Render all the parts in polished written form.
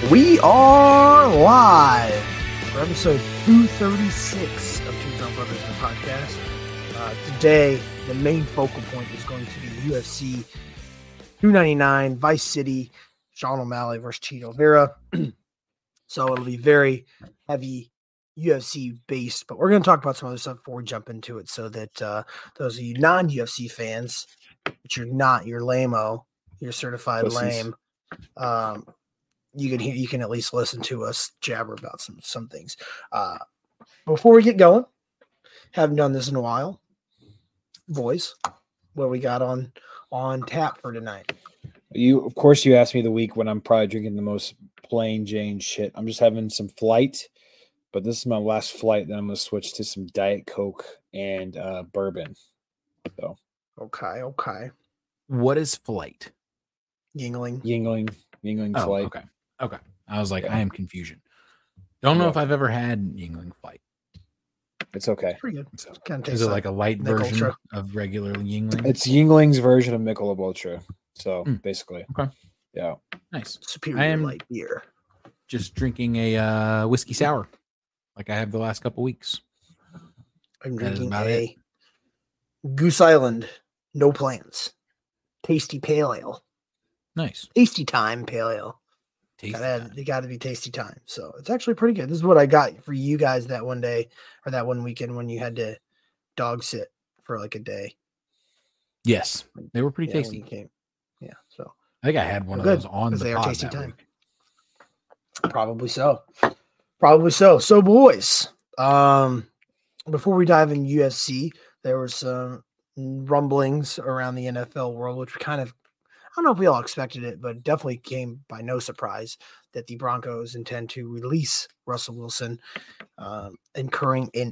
We are live for episode 236 of Two Drunk Brothers, the podcast. Today, the main focal point is going to be UFC 299, Vice City, Sean O'Malley versus Chito Vera. So it'll be very heavy UFC based, but we're going to talk about some other stuff before we jump into it so that those of you non-UFC fans, but you're not, you're lame-o, you're certified Pussies. lame, you can at least listen to us jabber about some things. Before we get going, haven't done this in a while. Boys, what we got on tap for tonight? Of course, you asked me the week when I'm probably drinking the most plain Jane shit. I'm just having some Flight, but this is my last Flight. Then I'm going to switch to some Diet Coke and bourbon. So Okay. What is Flight? Yingling Oh, Flight. Okay. I was like, Yeah. I am confusion. Don't know Yeah. if I've ever had Yingling Flight. It's okay. Pretty good. So, Kind of is it like a light Michelob version Ultra. of regular Yingling? It's Yingling's version of Michelob Ultra. So Mm. basically, Okay. yeah. Nice. superior I am- light beer. Just drinking a whiskey sour, like I have the last couple weeks. I'm That is drinking about a Goose Island, no plans. Tasty pale ale. Nice. Tasty time pale ale. Tasty. They got to be tasty time. So it's actually pretty good. This is what I got for you guys that one day or that one weekend when you had to dog sit for like a day. Yes, they were pretty Yeah, when tasty. you came. Yeah. So I think I had one Well, of those on because the they are pod tasty that time. week. Probably so. So boys, before we dive in UFC, there was some rumblings around the NFL world, which kind of, I don't know if we all expected it, but it definitely came by no surprise that the Broncos intend to release Russell Wilson, incurring an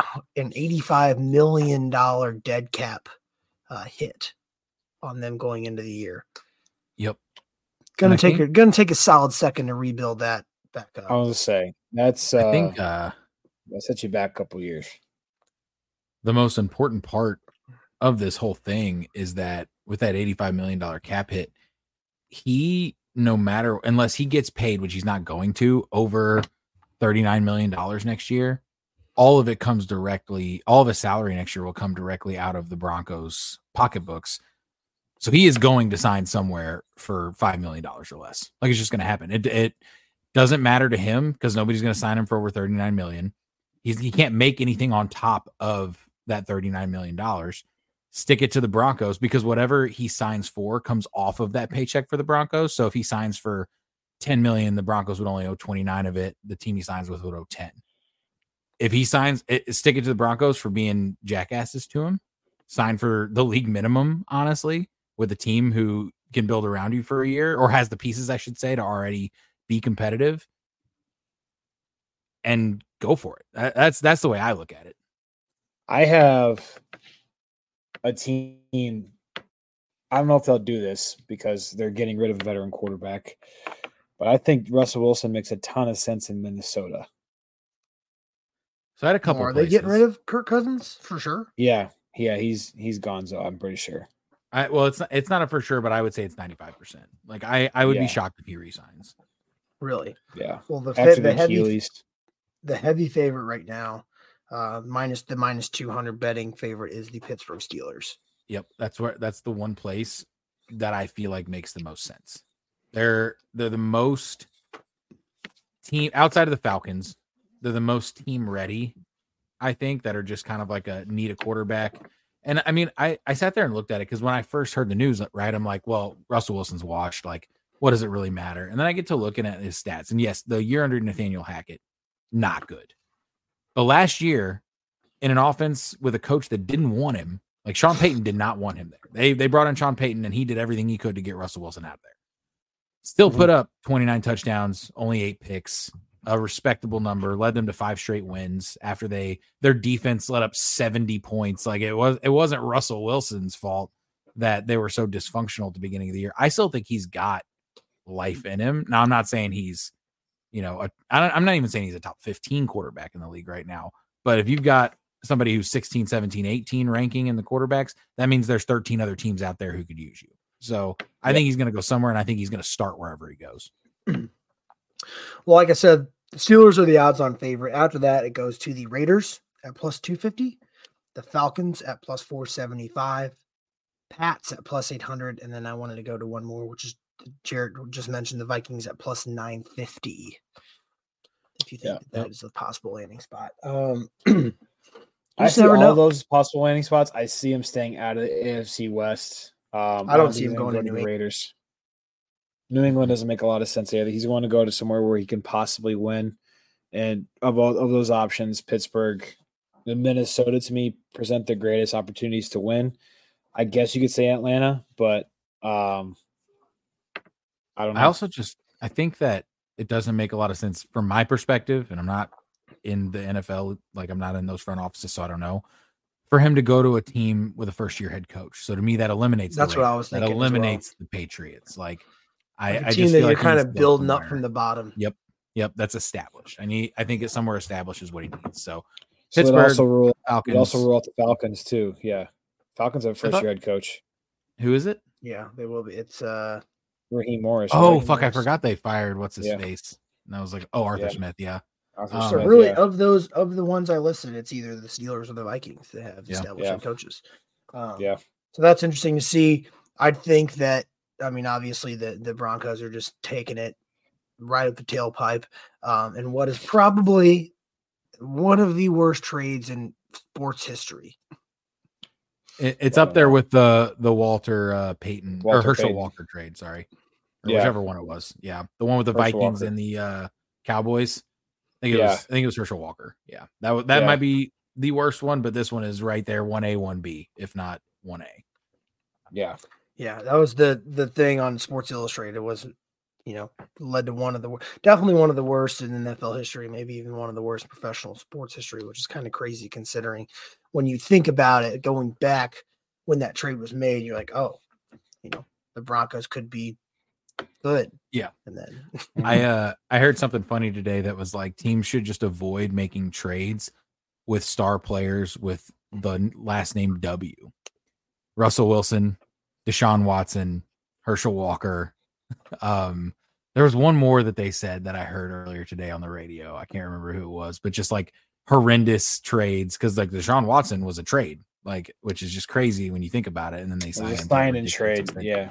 $85 million dead cap hit on them going into the year. Yep. Gonna And I take a solid second to rebuild that back up. I was to say that's I think that set you back a couple years. the most important part of this whole thing is that with that $85 million cap hit, he, no matter, unless he gets paid, which he's not going to, over $39 million next year, all of his salary next year will come directly out of the Broncos' pocketbooks. So he is going to sign somewhere for $5 million or less. Like, it's just going to happen. It doesn't matter to him because nobody's going to sign him for over $39 million. He can't make anything on top of that $39 million. Stick it to the Broncos because whatever he signs for comes off of that paycheck for the Broncos. So if he signs for $10 million, the Broncos would only owe 29 of it. The team he signs with would owe 10. If he signs it, stick it to the Broncos for being jackasses to him. Sign for the league minimum, honestly, with a team who can build around you for a year or has the pieces, I should say, to already be competitive and go for it. That's the way I look at it. I have a team. I don't know if they'll do this because they're getting rid of a veteran quarterback, but I think Russell Wilson makes a ton of sense in Minnesota. So I had a couple. Are they getting rid of Kirk Cousins for sure? Yeah, he's gone. So I'm pretty sure. It's not a for sure, but I would say it's 95%. Like I would Yeah. be shocked if he resigns. Really? Yeah. Well, the After the heavy Achilles. the heavy favorite right now, minus 200 betting favorite is the Pittsburgh Steelers. Yep, that's the one place that I feel like makes the most sense. They're the most team outside of the Falcons. They're the most team ready, I think, that are just kind of like need a quarterback. And I mean, I sat there and looked at it because when I first heard the news, right, I'm like, well, Russell Wilson's washed. Like, what does it really matter? And then I get to looking at his stats, and yes, the year under Nathaniel Hackett, not good. But last year, in an offense with a coach that didn't want him, like Sean Payton did not want him there. They brought in Sean Payton, and he did everything he could to get Russell Wilson out of there. Still put up 29 touchdowns, only 8 picks, a respectable number, led them to 5 straight wins after their defense let up 70 points. Like it wasn't Russell Wilson's fault that they were so dysfunctional at the beginning of the year. I still think he's got life in him. Now, I'm not saying he's, I'm not even saying he's a top 15 quarterback in the league right now, but if you've got somebody who's 16, 17, 18 ranking in the quarterbacks, that means there's 13 other teams out there who could use you. So I think he's going to go somewhere, and I think he's going to start wherever he goes. Well, like I said, the Steelers are the odds-on favorite. After that, it goes to the Raiders at plus 250, the Falcons at plus 475, Pats at plus 800, and then I wanted to go to one more, which is Jared just mentioned, the Vikings at plus 950. If you think that is a possible landing spot. I see all those possible landing spots. I see him staying out of the AFC West. I don't see him going to the Raiders. New England doesn't make a lot of sense either. He's going to go to somewhere where he can possibly win. And of all of those options, Pittsburgh and Minnesota, to me, present the greatest opportunities to win. I guess you could say Atlanta, but I don't know. I think that it doesn't make a lot of sense from my perspective, and I'm not in the NFL, like I'm not in those front offices, so I don't know. For him to go to a team with a first-year head coach, so to me that eliminates. That's what I was thinking. That eliminates the Patriots. Like I just feel that like you're kind of building up from the bottom. Yep, that's established. I think it's somewhere established is what he needs. So Pittsburgh Falcons. Also rule out the Falcons too. Yeah, Falcons have a first-year head coach. Who is it? Yeah, they will be. It's Raheem Morris. Oh, Raheem fuck! Morris. I forgot they fired what's his face. And I was like, oh, Arthur Smith. Yeah. So really, of the ones I listed, it's either the Steelers or the Vikings that have established coaches. So that's interesting to see. I'd think that, I mean, obviously the Broncos are just taking it right up the tailpipe. And what is probably one of the worst trades in sports history. It's up there with the Walter Payton or Herschel Walker trade. Sorry. Or whichever one it was. Yeah. The one with the Herschel Vikings Walker. And the Cowboys. I think it was Herschel Walker. Yeah. That might be the worst one, but this one is right there. 1A, 1B, if not 1A. Yeah. Yeah. That was the thing on Sports Illustrated was, led to definitely one of the worst in NFL history, maybe even one of the worst professional sports history, which is kind of crazy considering when you think about it, going back when that trade was made, you're like, oh, the Broncos could be good. Yeah. And then I heard something funny today that was like teams should just avoid making trades with star players with the last name W. Russell Wilson, Deshaun Watson, Herschel Walker. There was one more that they said that I heard earlier today on the radio. I can't remember who it was, but just like horrendous trades because like Deshaun Watson was a trade, like which is just crazy when you think about it. And then they sign and trade. Yeah.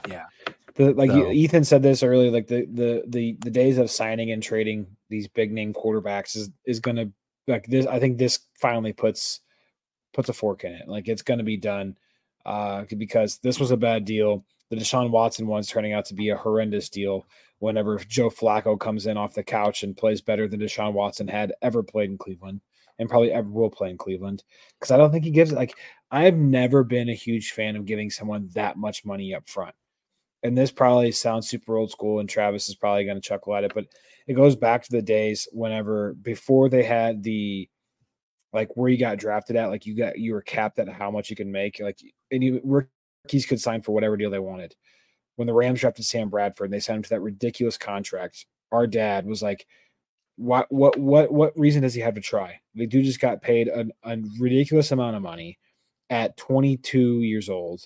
Ethan said this earlier, like the days of signing and trading these big name quarterbacks is gonna like this. I think this finally puts a fork in it. Like it's gonna be done because this was a bad deal. The Deshaun Watson one's turning out to be a horrendous deal. Whenever Joe Flacco comes in off the couch and plays better than Deshaun Watson had ever played in Cleveland and probably ever will play in Cleveland, because I don't think he gives I've never been a huge fan of giving someone that much money up front. And this probably sounds super old school, and Travis is probably going to chuckle at it, but it goes back to the days before they had the where you got drafted at, like you were capped at how much you can make, and rookies could sign for whatever deal they wanted. When the Rams drafted Sam Bradford and they signed him to that ridiculous contract, our dad was like, "What reason does he have to try?" The dude just got paid a ridiculous amount of money at 22 years old.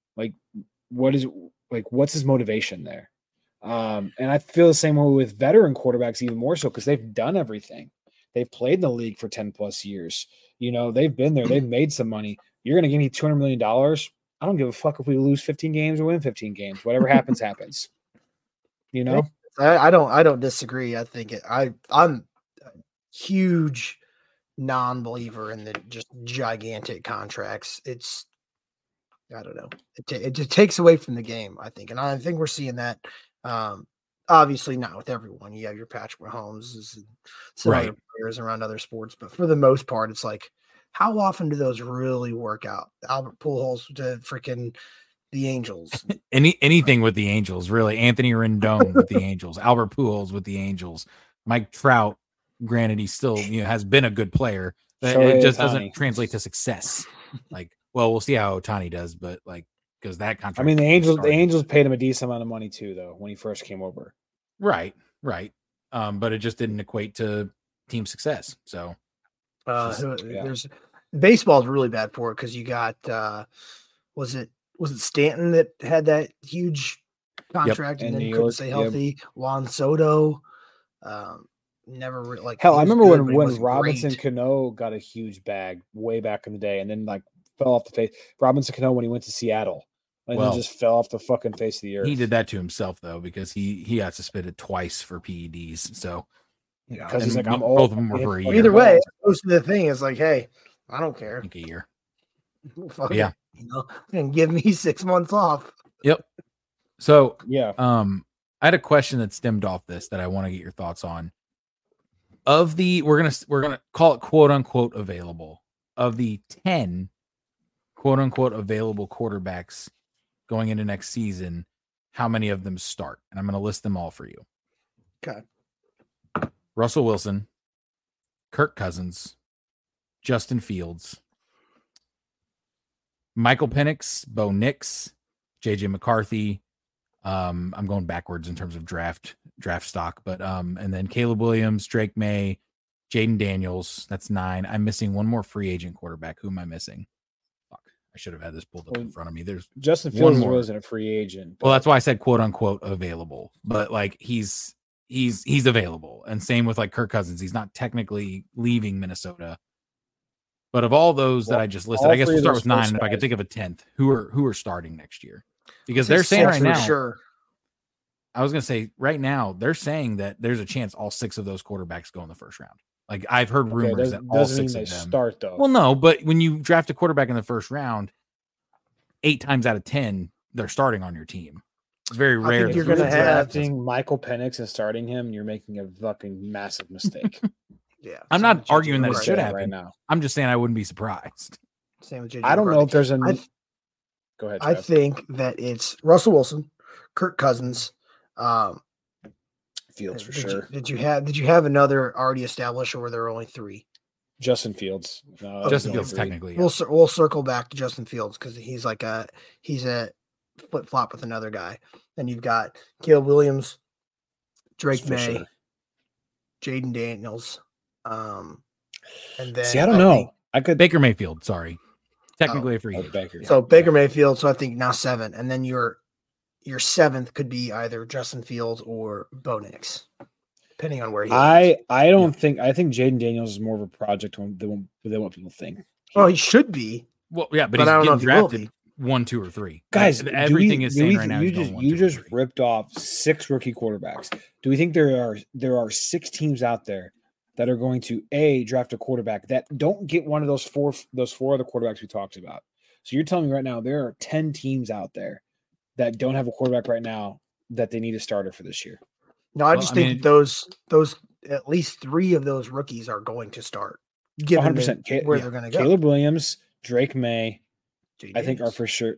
What's his motivation there? And I feel the same way with veteran quarterbacks, even more so because they've done everything. They've played in the league for 10 plus years. They've been there. They've made some money. You're going to give me $200 million. I don't give a fuck if we lose 15 games or win 15 games. Whatever happens, happens. I don't disagree. I think I'm a huge non-believer in the just gigantic contracts. I don't know. It just takes away from the game, I think. And I think we're seeing that. Obviously not with everyone. You have your Patrick Mahomes and some other players around other sports, but for the most part, it's like, how often do those really work out? Albert Pujols to freaking the Angels. Anything with the Angels, really. Anthony Rendon with the Angels. Albert Pujols with the Angels. Mike Trout, granted, he still has been a good player, but it just doesn't translate to success. Well, we'll see how Ohtani does, but because that contract. I mean, the Angels paid him a decent amount of money too, though, when he first came over. Right. But it just didn't equate to team success. So. There's baseball is really bad for it because you got was it Stanton that had that huge contract and then couldn't stay healthy? Juan Soto, Never like hell. he I was remember good, but he when wasn't Robinson great. Cano got a huge bag way back in the day, and then like fell off the face. Robinson Cano when he went to Seattle, and then just fell off the fucking face of the earth. He did that to himself though because he got suspended twice for PEDs. So because he's like, I'm both old. of them were for a year. Either way, most of the thing is like, hey, I don't care. I think a year. Fuck Yeah, it, and give me 6 months off. Yep. So yeah, I had a question that stemmed off this that I want to get your thoughts on. Of the we're gonna call it quote unquote available of the 10 quote unquote available quarterbacks going into next season, how many of them start? And I'm going to list them all for you. Okay. Russell Wilson, Kirk Cousins, Justin Fields, Michael Penix, Bo Nix, JJ McCarthy. I'm going backwards in terms of draft stock, but and then Caleb Williams, Drake May, Jaden Daniels. That's 9. I'm missing one more free agent quarterback. Who am I missing? Fuck, I should have had this pulled up in front of me. There's Justin Fields wasn't a free agent. Well, that's why I said quote unquote available, but like he's available, and same with like Kirk Cousins. He's not technically leaving Minnesota. But of all those that I just listed, I guess we'll start with 9. And if I could think of a 10th, who are starting next year? Because they're saying right now, sure. I was going to say right now, they're saying that there's a chance all 6 of those quarterbacks go in the first round. Like I've heard rumors that all 6 of them start though. Well, no, but when you draft a quarterback in the first round, 8 times out of 10, they're starting on your team. It's very rare. You're going to have Michael Penix and starting him. You're making a fucking massive mistake. Yeah, I'm not arguing that it should happen right now. I'm just saying I wouldn't be surprised. Same with JJ. I don't know if there's a. Go ahead. I think that it's Russell Wilson, Kirk Cousins, Fields for sure. Did you have another already established, or were there only 3? Justin Fields. Justin Fields technically. Yeah. We'll circle back to Justin Fields because he's a flip flop with another guy. Then you've got Caleb Williams, Drake May, Jaden Daniels. And then I don't know. I could Baker Mayfield. Sorry, technically a free agent. Baker. So Baker Mayfield. So I think now 7, and then your 7th could be either Justin Fields or Bo Nix, depending on where he. I think Jaden Daniels is more of a project than what people think. Oh, he should be. Well, yeah, but he's getting drafted 1, 2, or 3. Guys, everything is saying right now. You just ripped off 6 rookie quarterbacks. Do we think there are 6 teams out there that are going to draft a quarterback that don't get one of those four other quarterbacks we talked about? So you're telling me right now there are 10 teams out there that don't have a quarterback right now that they need a starter for this year? No, I think those at least 3 of those rookies are going to start. Given 100% where they're going to go. Caleb Williams, Drake May, Jaden I think are for sure.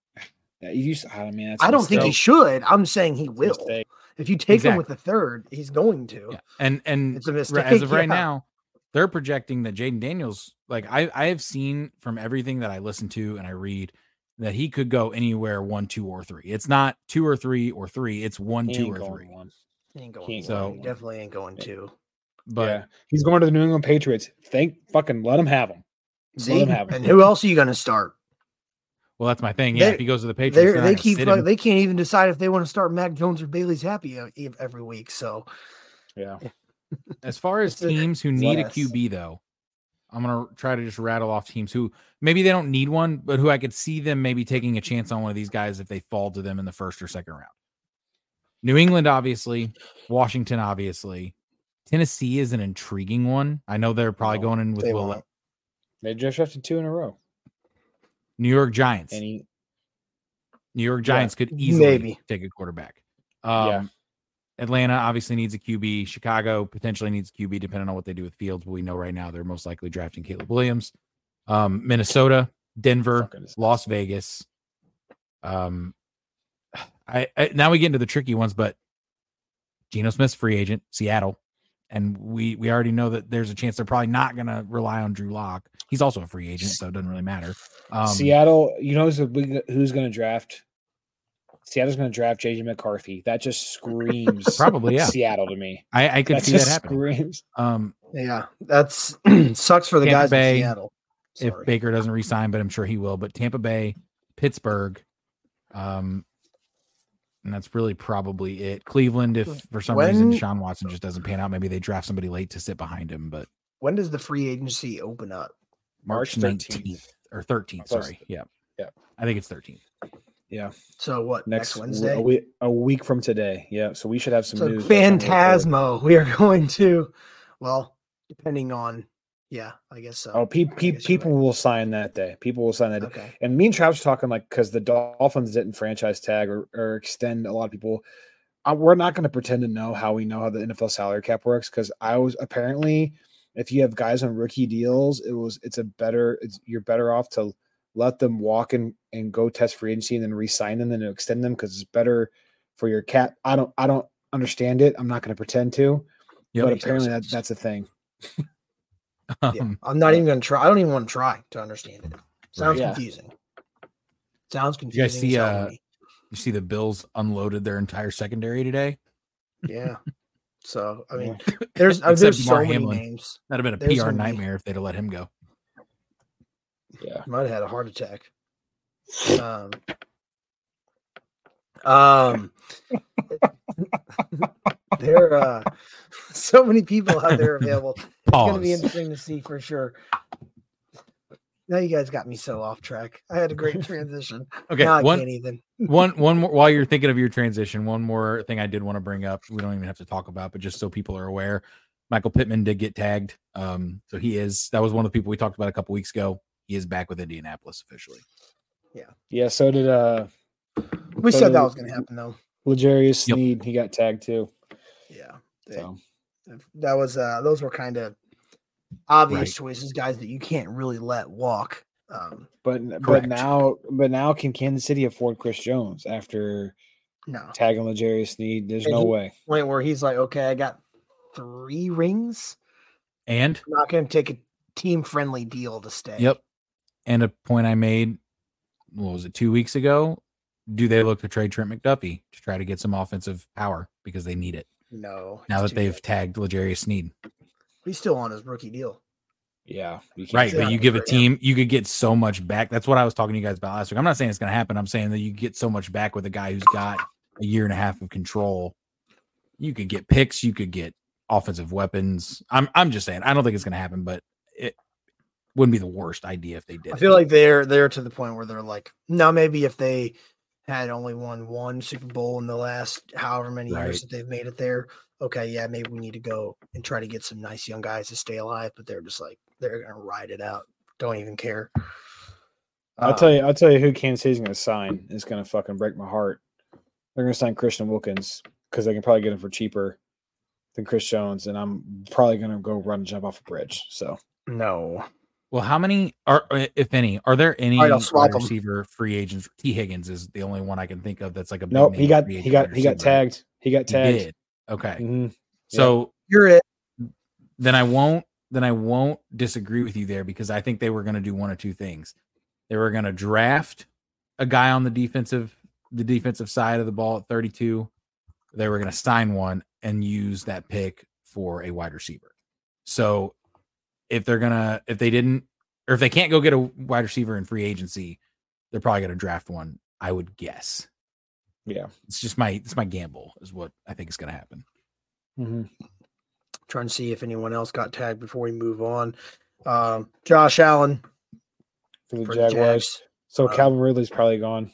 I don't think he should. I'm saying he will. If you take him with the 3rd, he's going to. Yeah. And it's a mistake. As of right now, they're projecting that Jaden Daniels, like I have seen from everything that I listen to and I read, that he could go anywhere 1, 2, or 3. It's not 2 or 3 or 3. It's 1, 2, or 3. He ain't going. So he definitely ain't going 2. But he's going to the New England Patriots. Let him have him. See, and who else are you going to start? Well, that's my thing. Yeah, if he goes to the Patriots, they can't even decide if they want to start Mac Jones or Bailey's Happy every week. So, yeah. As far as teams who need a QB, though, I'm going to try to just rattle off teams who maybe they don't need one, but who I could see them maybe taking a chance on one of these guys if they fall to them in the 1st or 2nd round. New England, obviously. Washington, obviously. Tennessee is an intriguing one. I know they're probably going in with Will. They just drafted 2 in a row. New York Giants. New York Giants could easily take a quarterback. Atlanta obviously needs a QB. Chicago potentially needs a QB depending on what they do with Fields, but we know right now they're most likely drafting Caleb Williams. Minnesota, Denver, Las Vegas. Now we get into the tricky ones, but Geno Smith's free agent, Seattle. And we already know that there's a chance they're probably not going to rely on Drew Lock. He's also a free agent, so it doesn't really matter. Seattle, who's going to draft? Seattle's going to draft JJ McCarthy. That just screams probably Seattle to me. I could see that happening. Yeah, that's sucks for the Tampa guys Bay, in Seattle. If Baker doesn't resign, but I'm sure he will. But Tampa Bay, Pittsburgh, And that's really probably it. Cleveland, if for some reason Deshaun Watson just doesn't pan out, maybe they draft somebody late to sit behind him. But when does the free agency open up? March 19th or 13th. Sorry. Yeah. I think it's 13th. Yeah. So what? Next Wednesday? A week from today. Yeah. So we should have some news. Phantasmo. We are going to, well, depending on, I guess so. Oh, people will sign that day. People will sign that day. Okay. And me and Travis were talking because the Dolphins didn't franchise tag or extend a lot of people. We're not going to pretend to know how we know how the NFL salary cap works because apparently if you have guys on rookie deals, you're better off to let them walk and go test free agency and then re-sign them and extend them because it's better for your cap. I don't understand it. I'm not going to pretend to, but apparently that's a thing. I'm not even going to try. I don't even want to try to understand it. Sounds confusing. Sounds confusing. You see the Bills unloaded their entire secondary today? Yeah. So, I mean, there's so many names. That'd have been a PR nightmare if they'd have let him go. Yeah. Might have had a heart attack. There are so many people out there available. It's going to be interesting to see for sure. Now you guys got me so off track. I had a great transition. Okay, now I can't even. one more. While you're thinking of your transition, one more thing I did want to bring up. We don't even have to talk about, but just so people are aware, Michael Pittman did get tagged. So that was one of the people we talked about a couple weeks ago. He is back with Indianapolis officially. Yeah. So did we said that was going to happen though. L'Jarius Sneed, he got tagged too. Yeah. That was those were kind of obvious choices, guys that you can't really let walk. But now can Kansas City afford Chris Jones after tagging L'Jarius Sneed? There's no way. Point where he's like, okay, I got 3 rings, and I'm not going to take a team-friendly deal to stay. Yep. And a point I made, what was it, 2 weeks ago? Do they look to trade Trent McDuffie to try to get some offensive power because they need it? No. Now that they've tagged L'Jarius Sneed. He's still on his rookie deal. Yeah. Right. But you give a team, you could get so much back. That's what I was talking to you guys about last week. I'm not saying it's going to happen. I'm saying that you get so much back with a guy who's got a year and a half of control. You could get picks. You could get offensive weapons. I'm just saying, I don't think it's going to happen, but it wouldn't be the worst idea if they did. I feel like they're to the point where they're like, no, maybe if they had only won 1 Super Bowl in the last however many years that they've made it there. Okay, yeah, maybe we need to go and try to get some nice young guys to stay alive, but they're just like, they're going to ride it out. Don't even care. I'll tell you who Kansas City's going to sign. It's going to fucking break my heart. They're going to sign Christian Wilkins because they can probably get him for cheaper than Chris Jones, and I'm probably going to go run and jump off a bridge. So no. Well, how many if any, are there any wide receiver free agents? T. Higgins is the only one I can think of that's like a big nope. name He got tagged. He got tagged. He did. Okay. Mm-hmm. So you're it. Then I won't disagree with you there because I think they were going to do one of two things. They were going to draft a guy on the defensive side of the ball at 32. They were going to sign one and use that pick for a wide receiver. So if they can't go get a wide receiver in free agency, they're probably going to draft one, I would guess. Yeah. It's my gamble is what I think is going to happen. Mm-hmm. Trying to see if anyone else got tagged before we move on. Josh Allen for the Jaguars. So Calvin Ridley's probably gone.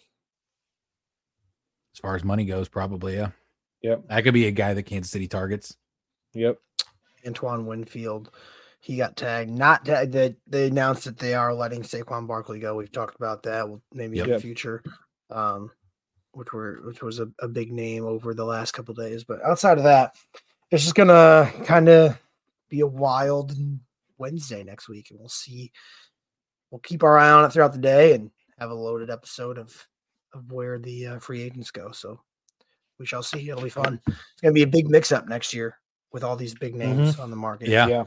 As far as money goes, probably, yeah. Yep. That could be a guy that Kansas City targets. Yep. Antoine Winfield, he got tagged. Not tagged. They announced that they are letting Saquon Barkley go. We've talked about that. Maybe in the future, which was a big name over the last couple of days. But outside of that, it's just gonna kind of be a wild Wednesday next week, and we'll see. We'll keep our eye on it throughout the day and have a loaded episode of where the free agents go. So we shall see. It'll be fun. It's gonna be a big mix-up next year with all these big names on the market. Yeah.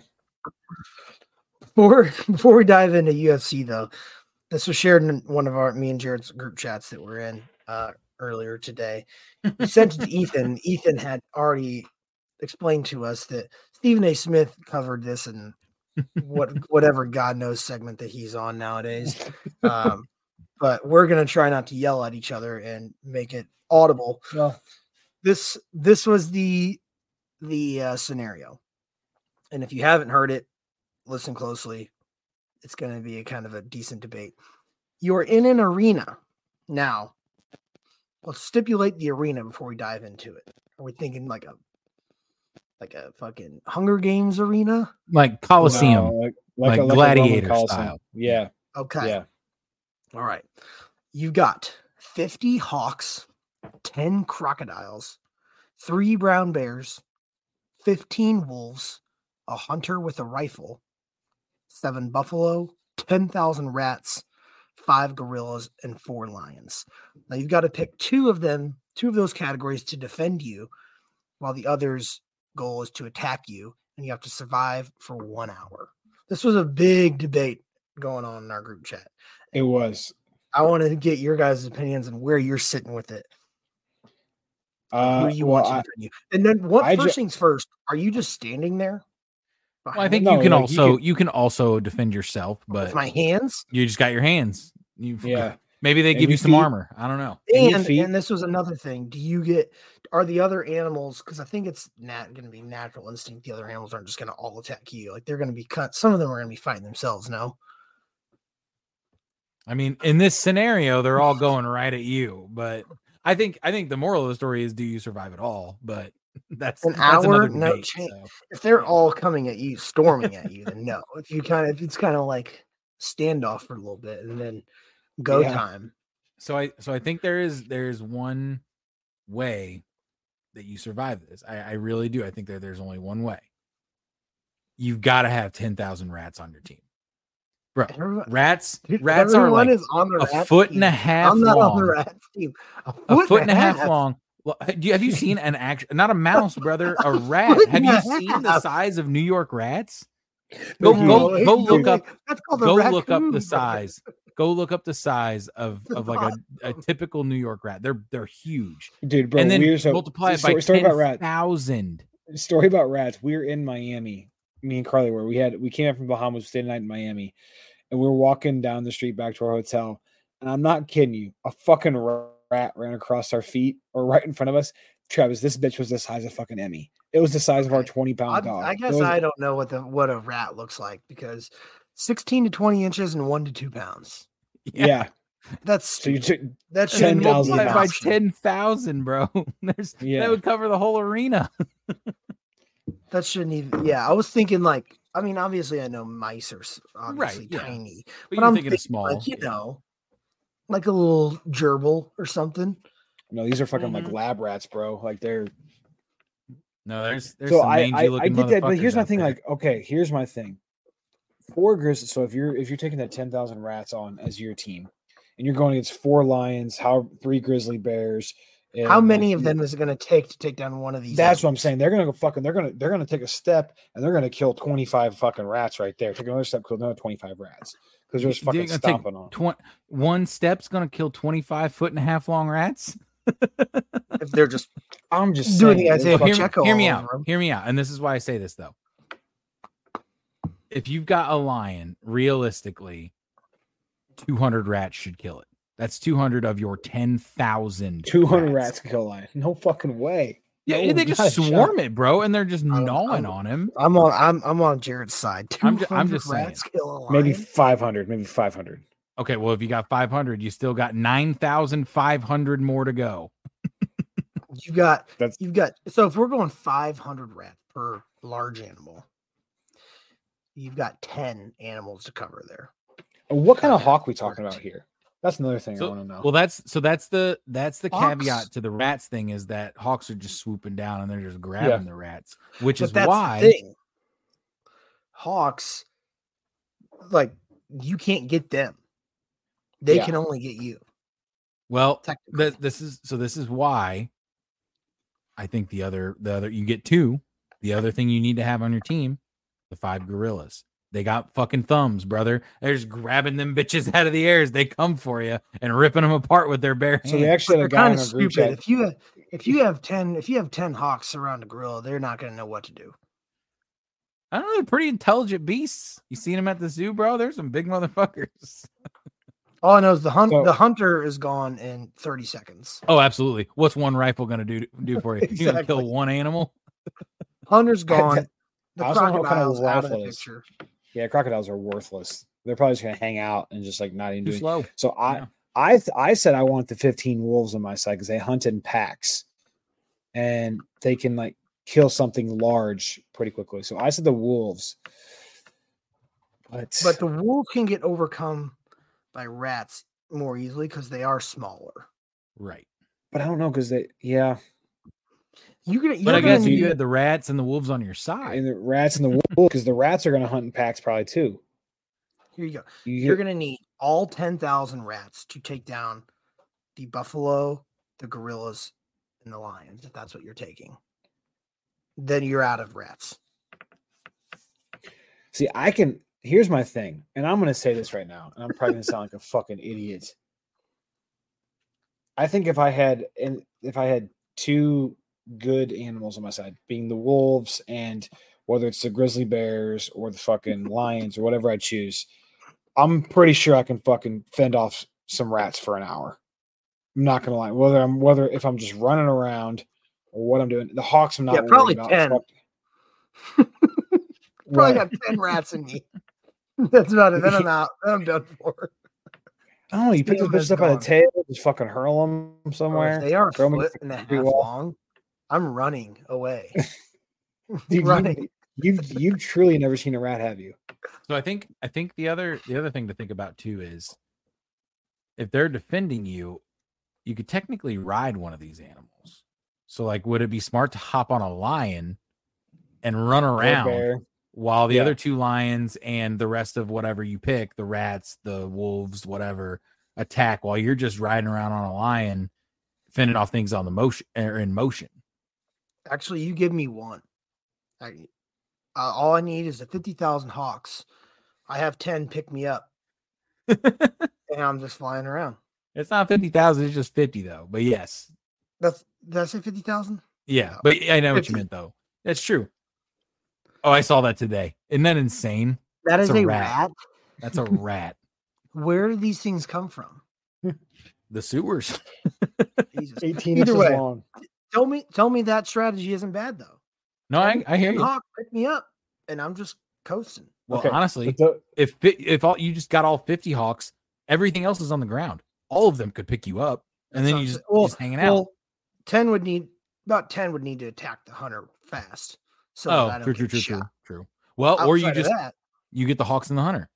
Before we dive into UFC, though, this was shared in one of me and Jared's group chats that we're in earlier today. We sent it to Ethan. Ethan had already explained to us that Stephen A. Smith covered this in whatever God knows segment that he's on nowadays. but we're gonna try not to yell at each other and make it audible. Well, This was the scenario, and if you haven't heard it, listen closely. It's going to be a kind of a decent debate. You're in an arena now. Let's stipulate the arena before we dive into it. Are we thinking like a fucking Hunger Games arena? Like Coliseum, no, like a Roman gladiator Coliseum. style. Yeah. Okay. Yeah. All right. You got 50 hawks, 10 crocodiles, 3 brown bears, 15 wolves, a hunter with a rifle, 7 buffalo, 10,000 rats, 5 gorillas, and 4 lions. Now you've got to pick 2 of those categories to defend you, while the other's goal is to attack you, and you have to survive for 1 hour. This was a big debate going on in our group chat. It was. I want to get your guys' opinions on where you're sitting with it. Who do you want to defend you? And then first things first, are you just standing there? Well, I think you can also defend yourself, but with my hands. You just got your hands. Yeah. Maybe they give you some armor. I don't know. And this was another thing. Are the other animals, because I think it's going to be natural instinct, the other animals aren't just going to all attack you. Like they're going to be cut. Some of them are going to be fighting themselves. No. I mean, in this scenario, they're all going right at you, but I think the moral of the story is, do you survive at all? But that's an hour, no chance. So. If they're all coming at you, storming at you, then no. If it's kind of like standoff for a little bit and then go time. So I think there's one way that you survive this. I really do. I think there's only one way. You've got to have 10,000 rats on your team. Bro, rats are like a foot and a half long. I'm not on the rats team. A foot and a half long. Well, have you seen an not a mouse, brother, a rat? Have you seen the size of New York rats? Go look up the size. Go look up the size of like a typical New York rat. They're huge, dude. Bro, and then multiply it by 10,000. Story about rats. We were in Miami. Me and Carly were. We came up from Bahamas, stayed the night in Miami, and we were walking down the street back to our hotel. And I'm not kidding you, a fucking rat ran across our feet or right in front of us. Travis, this bitch was the size of fucking Emmy. It was the size of our 20-pound dog. I guess I don't know what a rat looks like, because 16 to 20 inches and 1 to 2 pounds. Yeah. That's 10,000 by 10,000, bro. That would cover the whole arena. That shouldn't even. Yeah, I was thinking like. I mean, obviously, I know mice are obviously tiny, but I'm thinking small, like like a little gerbil or something. No, these are fucking like lab rats, bro. Like they're. No, there's. So I get that, but here's my thing. Like, okay, here's my thing. 4 grizzlies. So if you're taking that 10,000 rats on as your team, and you're going against 4 lions, 3 grizzly bears. How many of them is it going to take down one of these? That's what I'm saying. They're going to go fucking. They're going to take a step and they're going to kill 25 fucking rats right there. Take another step, kill another 25 rats because they're just fucking stomping on. One step's going to kill 25 foot and a half long rats. If they're just, I'm just doing saying, the Isaiah Pacheco. Hear me out. Hear me out. And this is why I say this though. If you've got a lion, realistically, 200 rats should kill it. That's 200 of your 10,000. 200 rats kill a lion. No fucking way. Yeah, they just swarm it, bro, and they're just gnawing on him. I'm on Jared's side. I'm just saying. Maybe 500. Maybe 500. Okay, well, if you got 500, you still got 9,500 more to go. You've got. So if we're going 500 rats per large animal, you've got 10 animals to cover there. What kind of hawk are we talking about here? That's another thing I want to know. Well, that's the caveat to the rats thing, is that hawks are just swooping down and they're just grabbing the rats, which is why the thing. Hawks, like, you can't get them. They can only get you. Well, this is why I think the other you get 2. The other thing you need to have on your team, the 5 gorillas. They got fucking thumbs, brother. They're just grabbing them bitches out of the air as they come for you and ripping them apart with their bare hands. So they actually had a guy in our group chat. If you have 10 hawks around a gorilla, they're not going to know what to do. I don't know. They're pretty intelligent beasts. You seen them at the zoo, bro? There's some big motherfuckers. All I know is the So- hunter is gone in 30 seconds. Oh, absolutely. What's one rifle going to do for you? You're going to kill Exactly. one animal? Hunter's gone. The I also don't know what kind of crocodile's out of the rifle it is. picture. Yeah, crocodiles are worthless. They're probably just gonna hang out and just like not even Too do it. slow. So Yeah. I said I want the 15 wolves on my side because they hunt in packs and they can like kill something large pretty quickly. So I said the wolves. But the wolves can get overcome by rats more easily because they are smaller. Right. but I don't know because you're But I gonna guess need you had the rats and the wolves on your side. and the rats and the wolves because the rats are gonna hunt in packs probably too. here you go. You You're gonna need all 10,000 rats to take down the buffalo, the gorillas, and the lions. If that's what you're taking, then you're out of rats. see, here's my thing, and I'm gonna say this right now, and I'm probably gonna sound like a fucking idiot. I think if I had two good animals on my side, being the wolves and whether it's the grizzly bears or the fucking lions or whatever I choose, I'm pretty sure I can fucking fend off some rats for an hour. I'm not gonna lie. Whether if I'm just running around or what I'm doing, the hawks I'm not worried probably about. 10. Fuck- Probably What? got 10 rats in me. That's about it. Then I'm out. Then I'm done for. I don't know. You pick those Damn, bitches up by gone. the tail, just fucking hurl them Bro, somewhere. if they are a throw 'em foot against and a the half concrete wall. long, I'm running away. Dude, running. you've truly never seen a rat, have you? So I think the other thing to think about too is if they're defending you, you could technically ride one of these animals. So like, would it be smart to hop on a lion and run Or a around bear. while the Yeah. other two lions and the rest of whatever you pick, the rats, the wolves, whatever, attack while you're just riding around on a lion, fending off things on the motion or in motion? Actually, you give me one. All I need is the 50,000 hawks. I have 10 pick me up, and I'm just flying around. It's not 50,000, it's just 50 though. But yes. Did I say 50,000? Yeah, but I know what 50. you meant though. That's true. Oh, I saw that today. Isn't that insane? That is It's a a rat. rat. That's a rat. Where do these things come from? The sewers. Jesus. 18 Either inches way. long. Tell me that strategy isn't bad though. No, I hear you. Hawk pick me up, and I'm just coasting. Well, Okay, honestly, but if all you just got all 50 hawks, everything else is on the ground. All of them could pick you up, and then you just hanging out. 10 would need to attack the hunter fast. So that I Oh, don't true. get shot. Well, or you Outside of just that, you get the hawks and the hunter.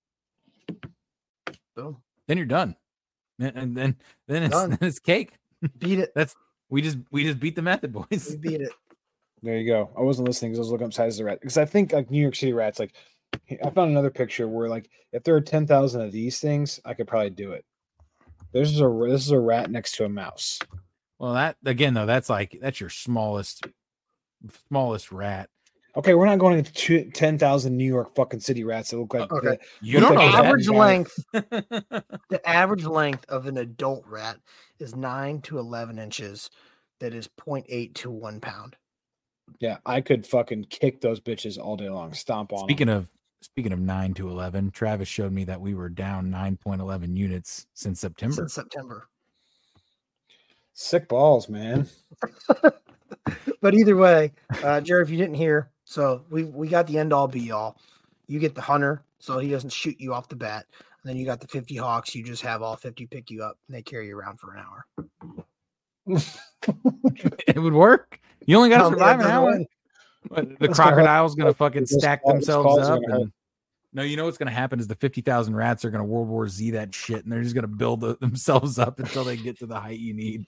boom, Then you're done. And then it's Done. then it's cake. beat it. We just beat the method, We boys. beat it. there you go. I wasn't listening because I was looking up sizes of rats. Because I think like New York City rats, like I found another picture where like if there are 10,000 of these things, I could probably do it. This is a rat next to a mouse. Well, that again though, that's your smallest rat. Okay, we're not going into 10,000 New York fucking city rats that look like Okay. You Look don't know like that. Average guy. length. The average length of an adult rat is 9 to 11 inches. That is 0.8 to 1 pound. Yeah, I could fucking kick those bitches all day long, stomp on them. Speaking of 9 to 11, Travis showed me that we were down 9.11 units since September. Since September. Sick balls, man. But either way, Jared, if you didn't hear, so we got the end all be all. You get the hunter, so he doesn't shoot you off the bat. And then you got the 50 hawks. You just have all 50 pick you up, and they carry you around for an hour. It would work. You only got to Tell me survive that an doesn't hour. work. But the That's gonna hurt. crocodile's going to fucking Those stack claws- those themselves claws are up. gonna hurt. And no, you know what's going to happen is the 50,000 rats are going to World War Z that shit, and they're just going to build themselves up until they get to the height you need.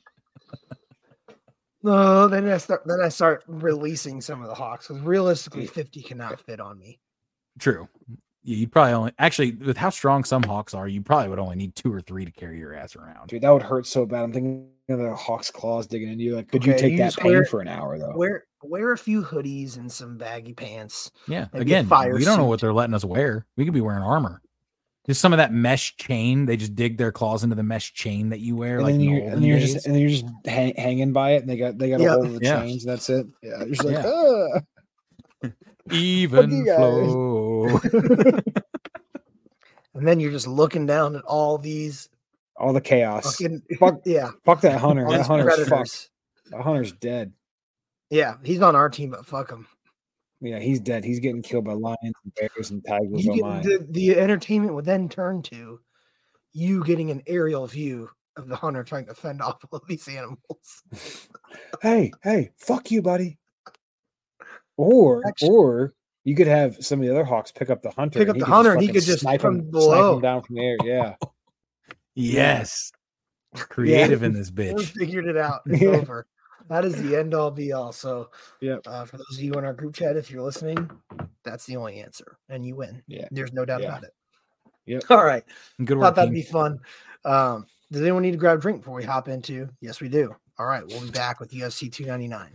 No, then I start releasing some of the hawks because realistically, 50 cannot fit on me. True. Yeah, you probably only actually with how strong some hawks are, you probably would only need 2 or 3 to carry your ass around. Dude, that would hurt so bad. I'm thinking of the hawk's claws digging into you. Like, could you Okay, take you that just pain wear- for an hour though? Wear a few hoodies and some baggy pants. Yeah. Maybe a Again, fire we don't know suit. what they're letting us wear. We could be wearing armor. Just some of that mesh chain. They just dig their claws into the mesh chain that you wear, And like then in the you're, olden and you're days. just and then you're just hanging by it, and they got Yeah. a hold of the Yeah. chains. And that's it. Yeah, you're just like, Yeah. "Ugh." Even you guys. flow. And then you're just looking down at all these All the chaos. fucking Fuck, yeah, fuck that hunter. all That these hunter's predators. fucked. That hunter's dead. Yeah, he's on our team, but fuck him. Yeah, he's dead. He's getting killed by lions and bears and tigers. Oh my! The entertainment would then turn to you getting an aerial view of the hunter trying to fend off all of these animals. Hey, fuck you, buddy. Or you could have some of the other hawks pick up the hunter. Pick up the hunter, and he could just snipe from him below down from the air. Yeah. Yes. Creative in this We bitch. figured it out. It's Yeah. over. That is the end all be all. So, Yeah. For those of you in our group chat, if you're listening, that's the only answer, and you win. Yeah. There's no doubt Yeah. about it. Yep. All right. Good Thought work. that'd Team. be fun. Does anyone need to grab a drink before we hop into? Yes, we do. All right. We'll be back with UFC 299.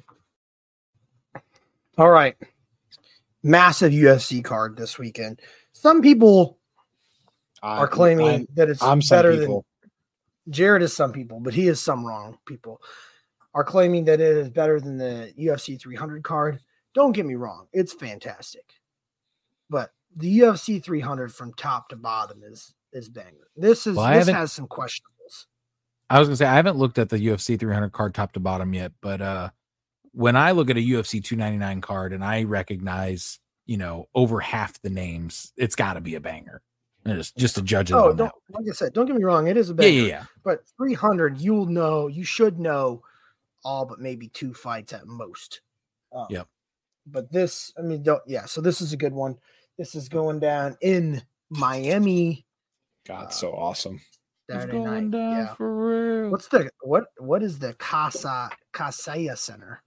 All right. Massive UFC card this weekend. Some people are claiming that it's I'm some better people. than Jared is some people, but he is some wrong people are claiming that it is better than the UFC 300 card. Don't get me wrong. It's fantastic. But the UFC 300 from top to bottom is banger. This has some questionables. I was gonna say I haven't looked at the UFC 300 card top to bottom yet, but when I look at a UFC 299 card and I recognize, over half the names, it's got to be a banger. Just to judge it. Like I said, don't get me wrong, it is a banger. Yeah. But 300, you should know all but maybe 2 fights at most. Yep. But this, so this is a good one. This is going down in Miami. God, so awesome. Saturday night. Yeah. For real. What is the Kaseya Center?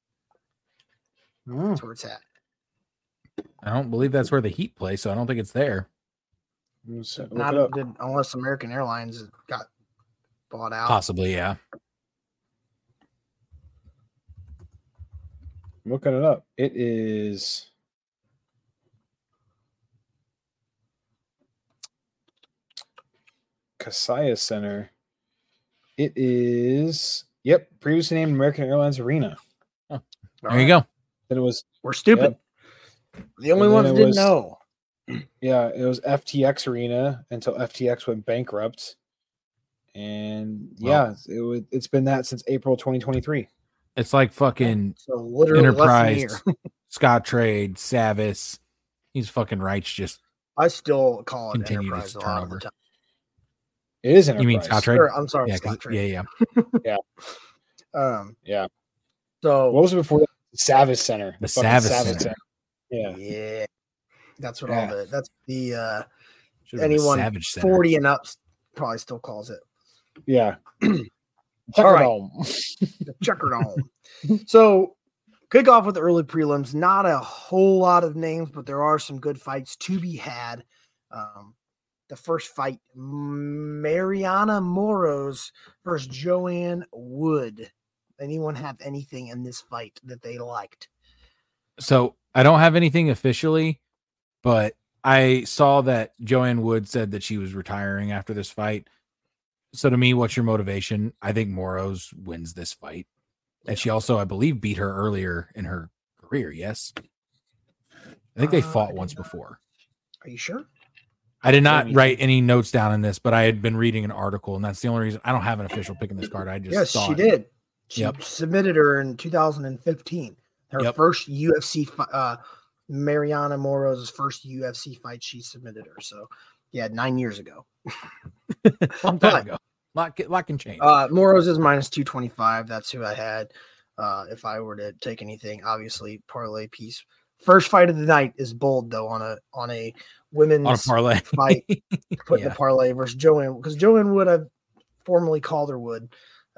That's where it's at. I don't believe that's where the Heat play, so I don't think it's there. Unless American Airlines got bought out. Possibly, yeah. I'm looking it up. It is Kaseya Center. It is, previously named American Airlines Arena. There you go. Then it was, we're stupid. The only ones didn't know. Yeah, it was FTX Arena until FTX went bankrupt. And it's been that since April 2023. It's like fucking so literally Enterprise, Scottrade, Savis. He's fucking rights just. I still call it continue Enterprise to a turn lot over. of the time. It is Enterprise. You mean Scottrade? Or, I'm sorry, Yeah, Scottrade. yeah. Yeah. So what was it before that? Savis Center. The fucking Savis Center. Yeah. That's what Should've been anyone Savage Center. 40 and up probably still calls it. Yeah. All right. Dome. The Checker Dome. So kick off with the early prelims. Not a whole lot of names, but there are some good fights to be had. The first fight, Mariana Moros versus Joanne Wood. Anyone have anything in this fight that they liked? So I don't have anything officially, but I saw that Joanne Wood said that she was retiring after this fight. So to me, what's your motivation? I think Moros wins this fight. And she also, I believe, beat her earlier in her career. Yes. I think they fought once before. Are you sure? I did not write any notes down in this, but I had been reading an article, and that's the only reason I don't have an official pick in this card. I just she did. She Yep. submitted her in 2015. Her first UFC Mariana Moros' first UFC fight, she submitted her. So, 9 years ago. Long time ago. Lot can change. Moros is minus 225. That's who I had. If I were to take anything, obviously parlay piece. First fight of the night is bold though on a women's parlay fight. Put in the parlay versus Joanne, because Joanne Wood, I've formerly called her Wood.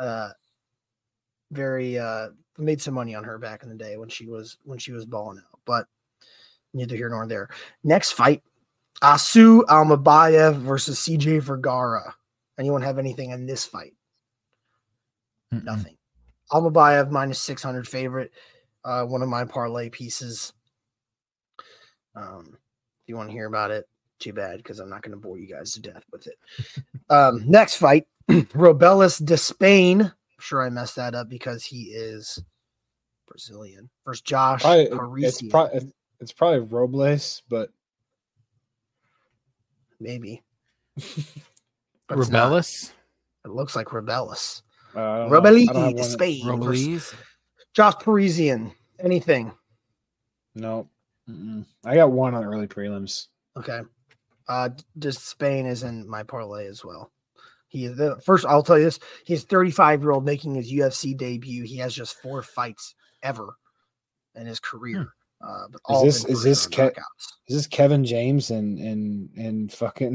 Made some money on her back in the day when she was balling out, but neither here nor there. Next fight, Asu Almabayev versus CJ Vergara. Anyone have anything in this fight? Mm-mm. Nothing. Almabayev minus 600 favorite. One of my parlay pieces. If you want to hear about it, too bad, because I'm not going to bore you guys to death with it. Next fight, Robelis de Spain. I'm sure I messed that up because he is Brazilian. Versus Josh Parisi. It's probably Robles, but maybe. But it's not. Rebellus. It looks like Rebellus. I don't have Rebelli, one. Spain. Robelese. Josh Parisian. Anything? No. I got one on early prelims. Okay. Just Spain is in my parlay as well. First, I'll tell you this. He's 35-year-old making his UFC debut. He has just 4 fights ever in his career. But all Is this Kevin James and fucking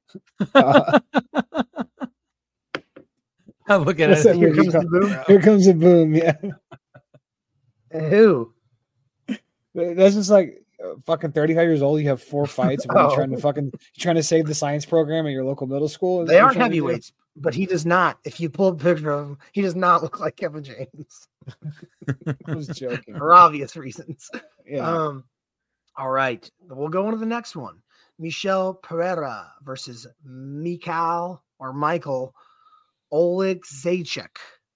Look at it. Here comes the boom. Here comes the boom, yeah. Who? That's just like fucking 35 years old. You have 4 fights. And you're trying to save the science program at your local middle school. They aren't heavyweights, but he does not. If you pull a picture of him, he does not look like Kevin James. I was joking for obvious reasons. Yeah. All right, we'll go on to the next one. Michel Pereira versus Michael Oleg Zajac.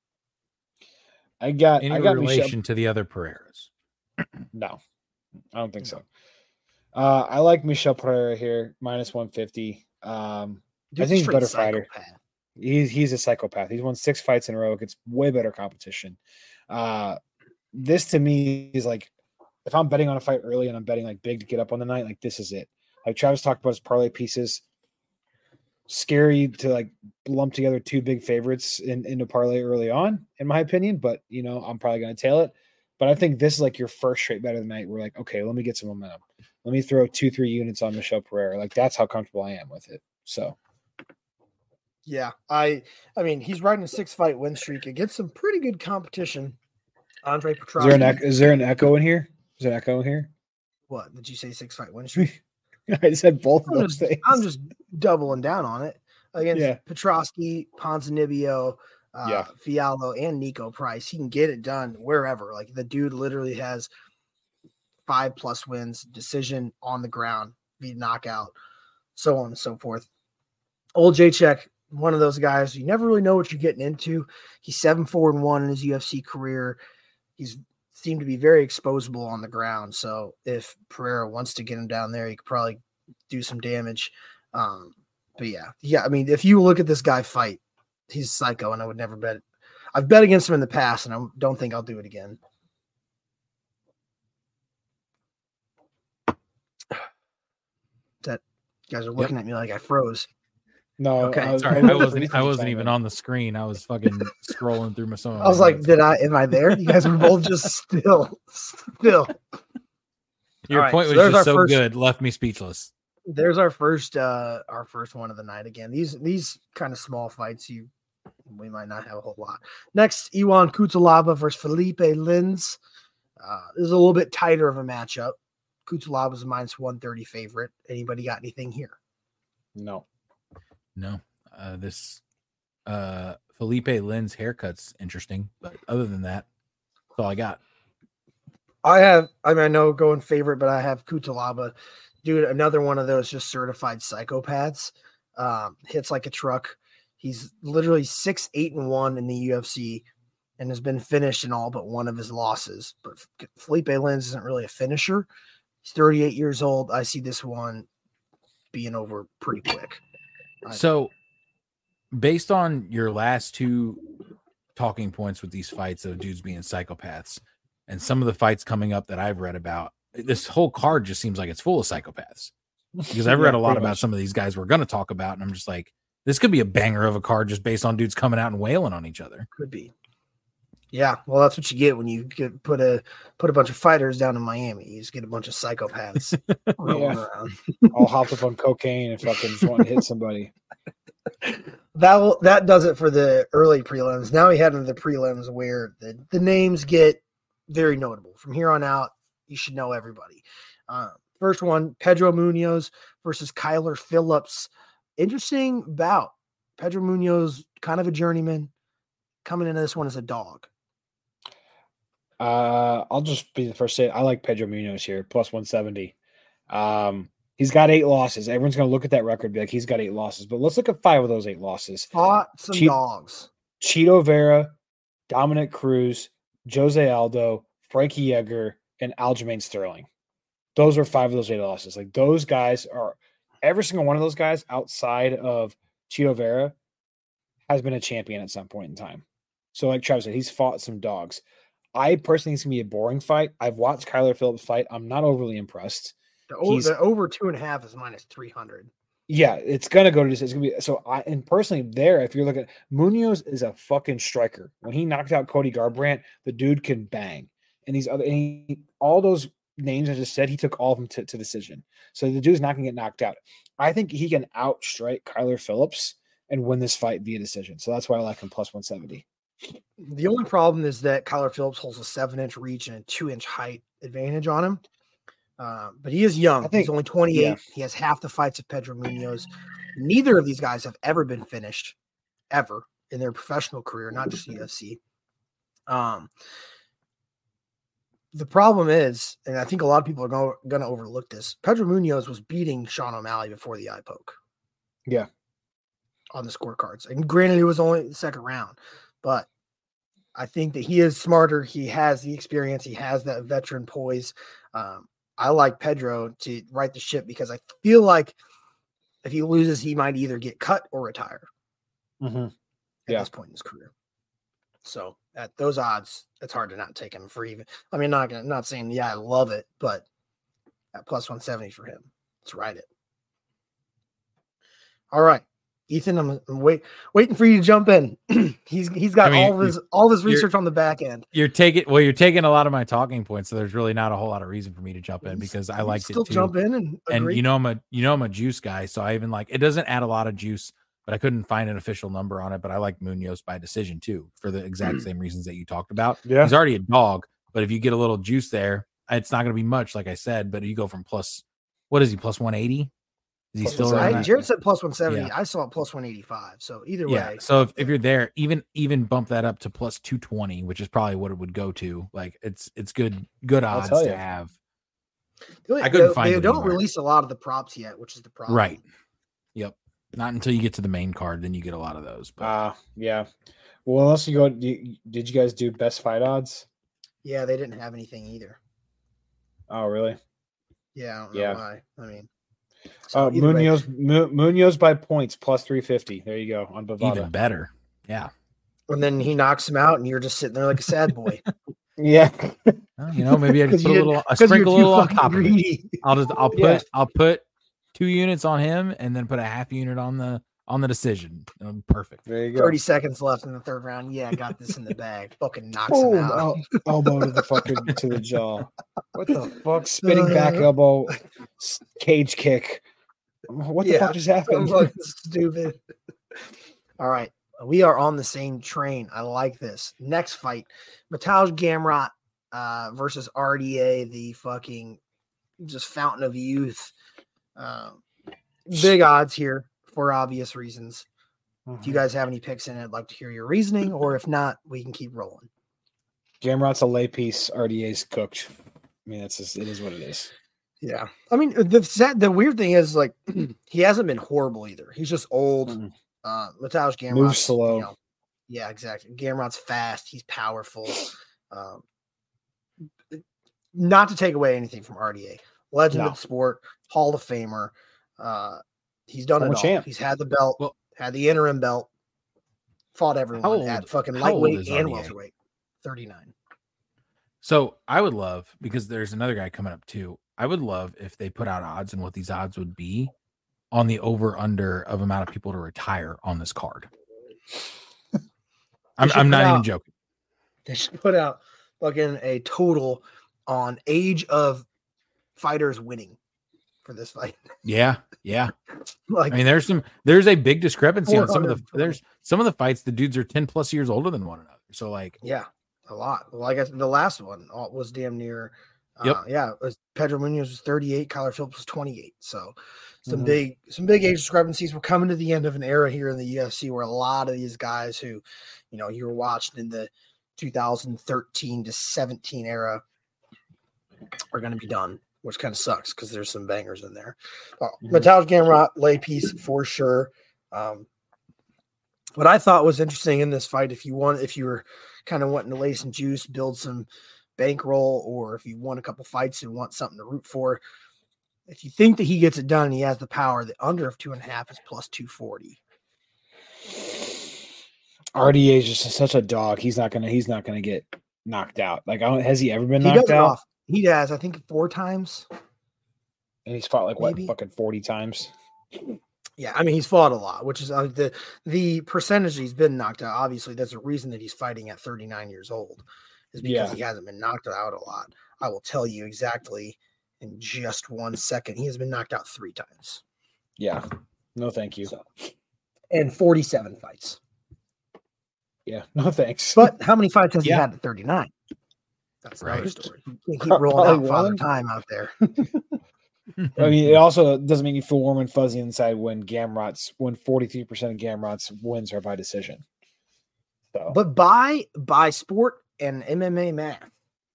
I got relation to the other Pereiras? No, I don't think so. I like Michel Pereira here, minus 150. I think he's a better fighter. He's a psychopath. He's won 6 fights in a row. It's way better competition. This to me is like, if I'm betting on a fight early and I'm betting like big to get up on the night, like this is it. Like Travis talked about his parlay pieces. Scary to like lump together 2 big favorites into parlay early on, in my opinion. But I'm probably going to tail it. But I think this is like your first straight bet of the night. We're like, okay, let me get some momentum. Let me throw 2-3 units on Michel Pereira. Like that's how comfortable I am with it. So. Yeah, I mean, he's riding a 6-fight win streak against some pretty good competition. Andre Petrosky. Is there an echo in here? Is there an echo in here? What did you say? 6-fight win streak? I said both of those things. I'm just doubling down on it against Petrosky, Ponzinibbio, Fiallo, and Nico Price. He can get it done wherever. Like the dude literally has 5+ wins, decision on the ground, via knockout, so on and so forth. Old Jacek, one of those guys you never really know what you're getting into. He's 7-4-1 in his UFC career. He's seemed to be very exposable on the ground. So if Pereira wants to get him down there, he could probably do some damage. But yeah. I mean, if you look at this guy fight, he's psycho, and I would never bet it. I've bet against him in the past, and I don't think I'll do it again. That you guys are looking at me like I froze. No, okay. I wasn't even on the screen. I was fucking scrolling through my phone. I was like, am I there? You guys were both just still. Your point was just so good, left me speechless. There's our first one of the night again. These kind of small fights, we might not have a whole lot. Next, Iwan Cutelaba versus Felipe Lins. This is a little bit tighter of a matchup. Cutelaba is a minus 130 favorite. Anybody got anything here? No. This Felipe Lins haircut's interesting, but other than that, that's all I got. I know going favorite, but I have Cutelaba. Dude, another one of those just certified psychopaths. Hits like a truck. He's literally 6-8-1 in the UFC and has been finished in all but one of his losses. But Felipe Lins isn't really a finisher. He's 38 years old. I see this one being over pretty quick. So, based on your last 2 talking points with these fights of dudes being psychopaths, and some of the fights coming up that I've read about, this whole card just seems like it's full of psychopaths. Because I've read a lot about some of these guys we're going to talk about, and I'm just like, this could be a banger of a card just based on dudes coming out and wailing on each other. Could be. Yeah, well, that's what you get when you put a bunch of fighters down in Miami. You just get a bunch of psychopaths rolling around. All hopped up on cocaine and fucking just want to hit somebody. That does it for the early prelims. Now we head into the prelims where the names get very notable. From here on out, you should know everybody. First one, Pedro Munoz versus Kyler Phillips. Interesting bout. Pedro Munoz, kind of a journeyman, coming into this one as a dog. I'll just be the first to say I like Pedro Munoz here, plus 170. He's got 8 losses. Everyone's going to look at that record and be like, he's got 8 losses. But let's look at 5 of those 8 losses. Fought some dogs. Chito Vera, Dominic Cruz, Jose Aldo, Frankie Yeager, and Aljamain Sterling. Those are 5 of those 8 losses. Like those guys are every single one of those guys outside of Chito Vera has been a champion at some point in time. So like Travis said, he's fought some dogs. I personally think it's going to be a boring fight. I've watched Kyler Phillips fight. I'm not overly impressed. The over 2.5 is minus 300. Yeah, it's going to go to this. It's going to be so. And personally, there, if you're looking, Munoz is a fucking striker. When he knocked out Cody Garbrandt, the dude can bang. And these other, all those names I just said, he took all of them to decision. So the dude's not going to get knocked out. I think he can outstrike Kyler Phillips and win this fight via decision. So that's why I like him plus 170. The only problem is that Kyler Phillips holds a 7-inch reach and a 2-inch height advantage on him. But he is young. He's only 28. Yeah. He has half the fights of Pedro Munoz. Neither of these guys have ever been finished, ever, in their professional career, not just UFC. The problem is, and I think a lot of people are going to overlook this, Pedro Munoz was beating Sean O'Malley before the eye poke. Yeah. On the scorecards. And granted, it was only the second round. But I think that he is smarter. He has the experience. He has that veteran poise. I like Pedro to right the ship because I feel like if he loses, he might either get cut or retire at this point in his career. So at those odds, it's hard to not take him for even. I mean, not saying, yeah, I love it, but at plus 170 for him, let's ride it. All right. Ethan, I'm waiting for you to jump in. He's got all of his research on the back end. You're taking a lot of my talking points, so there's really not a whole lot of reason for me to jump in because I like it too. Jump in and agree. I'm a juice guy, so I even like it doesn't add a lot of juice, but I couldn't find an official number on it. But I like Munoz by decision too for the exact same reasons that you talked about. Yeah. He's already a dog, but if you get a little juice there, it's not going to be much, like I said. But you go from plus 180. Is he still around? Jared said plus 170. Yeah. I saw it plus 185. So either way. So if you're there, even bump that up to plus 220, which is probably what it would go to. Like it's good odds to have. I couldn't find. They don't release a lot of the props yet, which is the problem. Right. Yep. Not until you get to the main card, then you get a lot of those. But yeah. Well, unless you go, did you guys do best fight odds? Yeah, they didn't have anything either. Oh, really? Yeah. I don't know why. I mean. So Munoz by points plus 350. There you go on Bovada. Even better. Yeah. And then he knocks him out, and you're just sitting there like a sad boy. Yeah. Well, maybe I just put a sprinkle on top of it. I'll put 2 units on him, and then put a half unit on the decision. Perfect. There you go. 30 seconds left in the third round. Yeah, I got this in the bag. Fucking knocks him out. Elbow to the jaw. What the fuck? Spinning back elbow, cage kick. What the fuck just happened? Stupid. All right. We are on the same train. I like this. Next fight. Mateusz Gamrot versus RDA, the fucking just fountain of youth. Big odds here for obvious reasons. If you guys have any picks in it, I'd like to hear your reasoning, or if not, we can keep rolling. Gamrot's a lay piece. RDA's cooked. I mean, it is what it is. Yeah. I mean, the weird thing is, like, he hasn't been horrible either. He's just old. Mateusz Gamrot moves slow. Yeah, exactly. Gamrot's fast. He's powerful. Not to take away anything from RDA. Legend of the sport, Hall of Famer. He's done it all. Champ. He's had the belt, had the interim belt, fought everyone at fucking lightweight and welterweight. 39. So I would love, because there's another guy coming up too. I would love if they put out odds and what these odds would be on the over under of amount of people to retire on this card. I'm not even joking. They should put out fucking a total on age of fighters winning for this fight. Yeah. Like, I mean, there's a big discrepancy on some of the fights. The dudes are 10 plus years older than one another. So like, yeah, a lot. Well, I guess the last one was damn near. It was Pedro Munoz was 38, Kyler Phillips was 28. So some big age discrepancies. We're coming to the end of an era here in the UFC where a lot of these guys who, you were watching in the 2013 to 17 era are going to be done, which kind of sucks because there's some bangers in there. Mateusz Gamrot, lay piece for sure. What I thought was interesting in this fight, if you were kind of wanting to lay some juice, build some bankroll, or if you won a couple fights and want something to root for, If you think that he gets it done and he has the power, the under of 2.5 is plus 240. RDA is just such a dog. He's not gonna get knocked out. Like, has he ever been He knocked does it out? off. He has, I think, 4 times. And he's fought like Maybe. what, fucking 40 times. Yeah, I mean, he's fought a lot, which is the percentage he's been knocked out. Obviously, there's a reason that he's fighting at 39 years old, is because he hasn't been knocked out a lot. I will tell you exactly in just 1 second. He has been knocked out 3 times. Yeah. No, thank you. And 47 fights. Yeah. No, thanks. But how many fights has he had at 39? That's another story. You can't keep rolling out Father Time out there. I mean, it also doesn't make you feel warm and fuzzy inside when 43% of Gamrot's wins are by decision. So. But by sport and MMA math,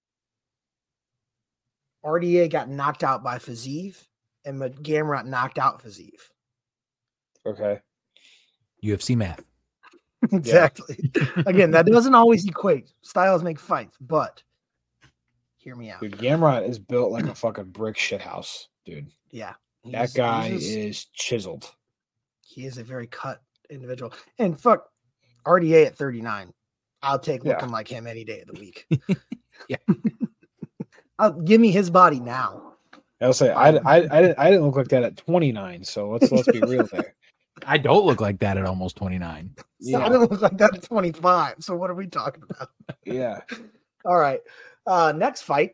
RDA got knocked out by Fiziev, and Gamrot knocked out Fiziev. Okay. UFC math. Exactly. Again, that doesn't always equate. Styles make fights, but hear me out. Dude, Gamrot is built like a fucking brick shithouse, dude. Yeah. That guy is chiseled. He is a very cut individual. And fuck, RDA at 39. I'll take looking like him any day of the week. Yeah. Give me his body now. I'll say I didn't look like that at 29, so let's be real there. I don't look like that at almost 29. So I don't look like that at 25. So what are we talking about? Yeah. All right. Next fight.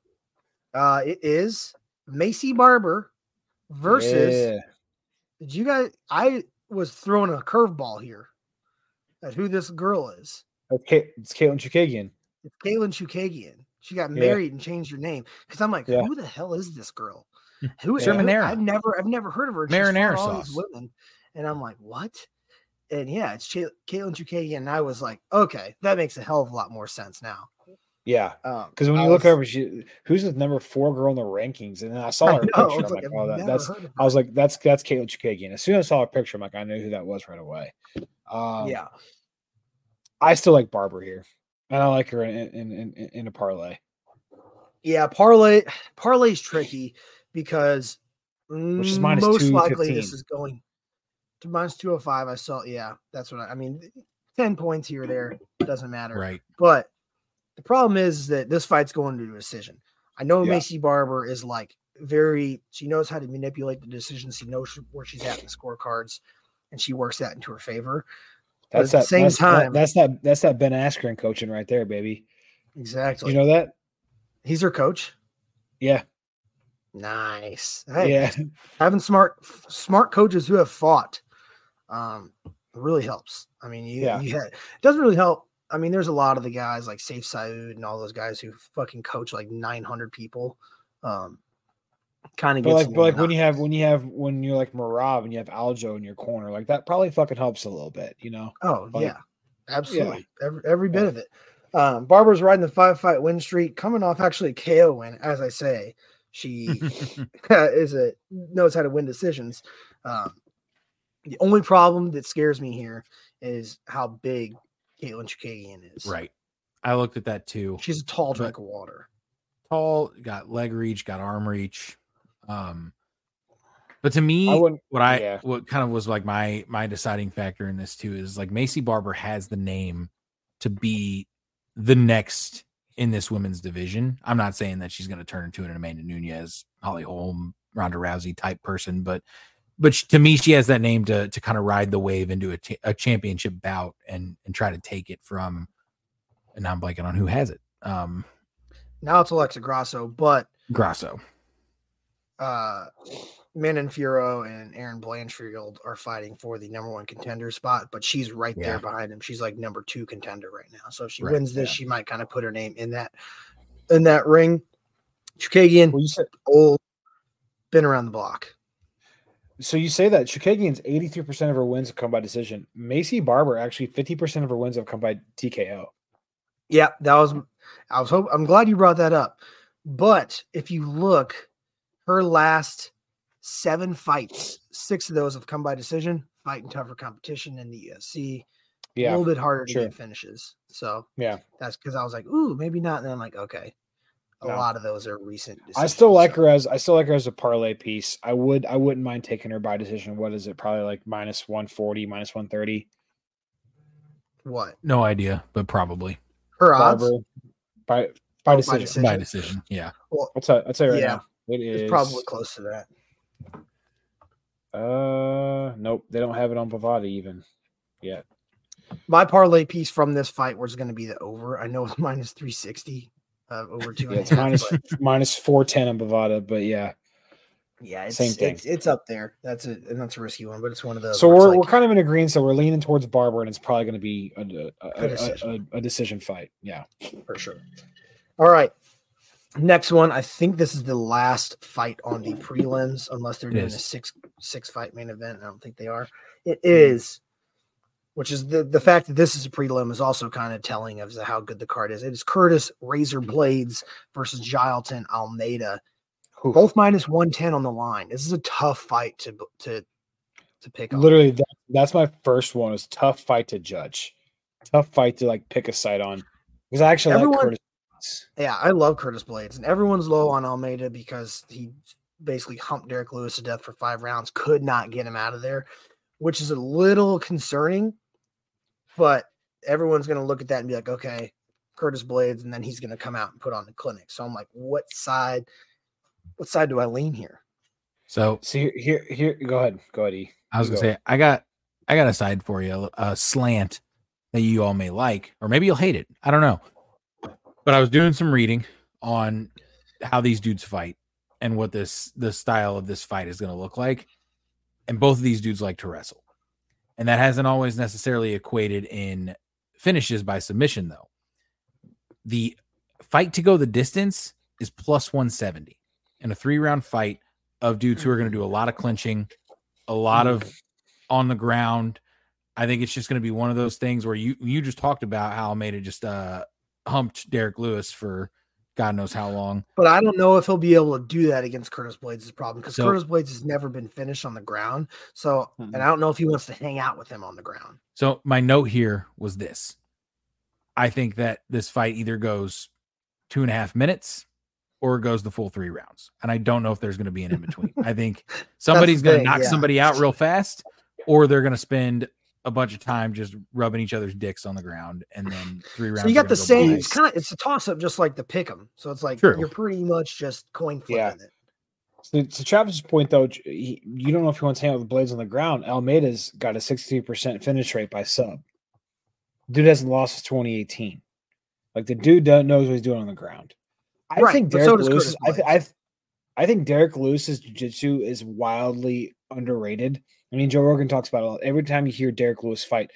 It is Macy Barber versus. Yeah. Did you guys? I was throwing a curveball here at who this girl is. Okay, it's Caitlin Chukagian. It's Caitlin Chukagian. She got married and changed her name because I'm like, who the hell is this girl? Who is Marinara? I've never heard of her. Marinara all sauce. These women, and I'm like, what? And yeah, it's Caitlin Chukagian. And I was like, okay, that makes a hell of a lot more sense now. Yeah, because when you look over, who's the number 4 girl in the rankings? And then I saw her picture. I'm like, oh, that's. I was like, that's Caitlin Chukagian. As soon as I saw her picture, I'm like, I knew who that was right away. Yeah, I still like Barber here, and I like her in a parlay. Yeah, parlay's tricky because which is minus most 215. likely this is going to minus 205. I saw. Yeah, that's what I mean. 10 points here or there doesn't matter. Right, but. The problem is that this fight's going to a decision. I know Macy Barber is like she knows how to manipulate the decisions. She knows where she's at in the scorecards, and she works that into her favor. That's at the same time. That's that Ben Askren coaching right there, baby. Exactly. You know that? He's her coach. Yeah. Nice. Hey, having smart coaches who have fought really helps. I mean, it doesn't really help. I mean, there's a lot of the guys like Saif Saud and all those guys who fucking coach like 900 people. Kind of gets like when you're like Merab and you have Aljo in your corner, like that probably fucking helps a little bit, you know? Oh yeah, absolutely. Yeah. Every bit of it. Barber's riding the 5-fight win streak, coming off actually a KO win. As I say, she knows how to win decisions. The only problem that scares me here is how big Caitlin Chukagian is. Right. I looked at that too. She's a tall drink of water. Tall, got leg reach, got arm reach. But to me, what kind of was like my deciding factor in this too is like Macy Barber has the name to be the next in this women's division. I'm not saying that she's going to turn into an Amanda Nunes, Holly Holm, Ronda Rousey type person, but to me, she has that name to kind of ride the wave into a championship bout and try to take it from, and now I'm blanking on who has it. Now it's Alexa Grasso, but Grasso. Manon Fiorot and Aaron Blanchfield are fighting for the number 1 contender spot, but she's right there behind him. She's like number 2 contender right now. So if she wins this, she might kind of put her name in that ring. Chukagian, old, been around the block. So you say that Chukagian's 83% of her wins have come by decision. Macy Barber actually 50% of her wins have come by TKO. Yeah, I'm glad you brought that up. But if you look, her last 7 fights, 6 of those have come by decision, fighting tougher competition in the UFC. Yeah. A little bit harder to get finishes. So that's because I was like, ooh, maybe not. And then I'm like, okay, a lot of those are recent decisions. I still like her as a parlay piece. I wouldn't mind taking her by decision. What is it? Probably like minus 140, minus 130. What? No idea, but probably Her odds? By Oh, decision. by decision. Yeah. Well, I'll tell you right yeah, now. it's probably close to that. Nope. They don't have it on Bovada even yet. My parlay piece from this fight was going to be the over. I know it's minus 360, over 2.5. Yeah, it's minus 410 on Bovada, but yeah. Yeah, same thing. It's up there. That's a risky one, but it's one of those. So we're kind of in agreement. So we're leaning towards Barber, and it's probably going to be a decision fight. Yeah, for sure. All right, next one. I think this is the last fight on the prelims, unless they're doing a six fight main event. I don't think they are. It is, which is the fact that this is a prelim is also kind of telling of how good the card is. It is Curtis Razor Blades versus Jailton Almeida. Both minus 110 on the line. This is a tough fight to pick on. Literally, that's my first one. It's tough fight to judge. Tough fight to like pick a side on. Because I actually like Curtis. Yeah, I love Curtis Blades. And everyone's low on Almeida because he basically humped Derek Lewis to death for 5 rounds. Could not get him out of there, which is a little concerning. But everyone's going to look at that and be like, okay, Curtis Blades, and then he's going to come out and put on the clinic. So I'm like, what side do I lean here? So here, go ahead, E. I was gonna say I got a side for you, a slant that you all may like, or maybe you'll hate it. I don't know. But I was doing some reading on how these dudes fight and what the style of this fight is going to look like. And both of these dudes like to wrestle. And that hasn't always necessarily equated in finishes by submission, though. The fight to go the distance is plus 170 in a 3-round fight of dudes who are going to do a lot of clinching, a lot of on the ground. I think it's just going to be one of those things where you just talked about how Almeida just humped Derek Lewis for God knows how long. But I don't know if he'll be able to do that against Curtis Blades' problem, because Curtis Blades has never been finished on the ground. So, and I don't know if he wants to hang out with him on the ground. So my note here was this. I think that this fight either goes 2.5 minutes or it goes the full 3 rounds. And I don't know if there's going to be an in-between. I think somebody's going to knock somebody out real fast, or they're going to spend a bunch of time just rubbing each other's dicks on the ground, and then 3 rounds. So you got the same. It's a toss-up, just like the pick'em. So it's like you're pretty much just coin flipping it. So to Travis's point, though, you don't know if he wants to hang out with Blades on the ground. Almeida's got a 63% finish rate by sub. Dude hasn't lost since 2018. Like, the dude knows what he's doing on the ground. I think Derek Lewis. I think Derek Lewis's jiu-jitsu is wildly underrated. I mean, Joe Rogan talks about it a lot. Every time you hear Derek Lewis fight,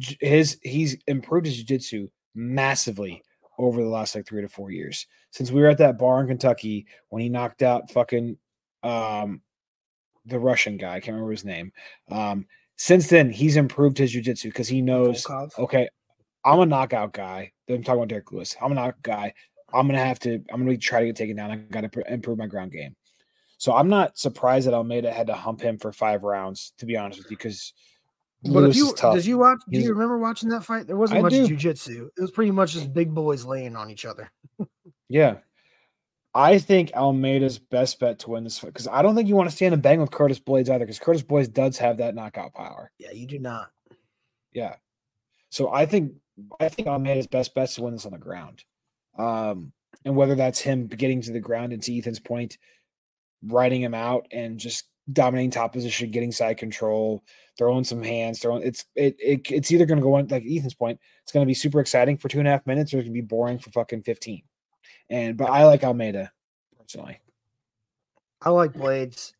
he's improved his jiu-jitsu massively over the last 3 to 4 years. Since we were at that bar in Kentucky when he knocked out fucking the Russian guy, I can't remember his name. Since then, he's improved his jiu-jitsu because he knows, okay, I'm a knockout guy. I'm talking about Derek Lewis. I'm a knockout guy. I'm going to try to get taken down. I got to improve my ground game. So I'm not surprised that Almeida had to hump him for 5 rounds, to be honest with you, because Lewis is tough. Do you remember watching that fight? There wasn't much jiu-jitsu. It was pretty much just big boys laying on each other. Yeah. I think Almeida's best bet to win this fight, because I don't think you want to stand and bang with Curtis Blades either, because Curtis Blades does have that knockout power. Yeah, you do not. Yeah. So I think Almeida's best bet is to win this on the ground. And whether that's him getting to the ground, and to Ethan's point, riding him out and just dominating top position, getting side control, throwing some hands, it's either going to go on, like Ethan's point, it's going to be super exciting for 2.5 minutes, or it's going to be boring for fucking 15. But I like Almeida personally. I like Blades.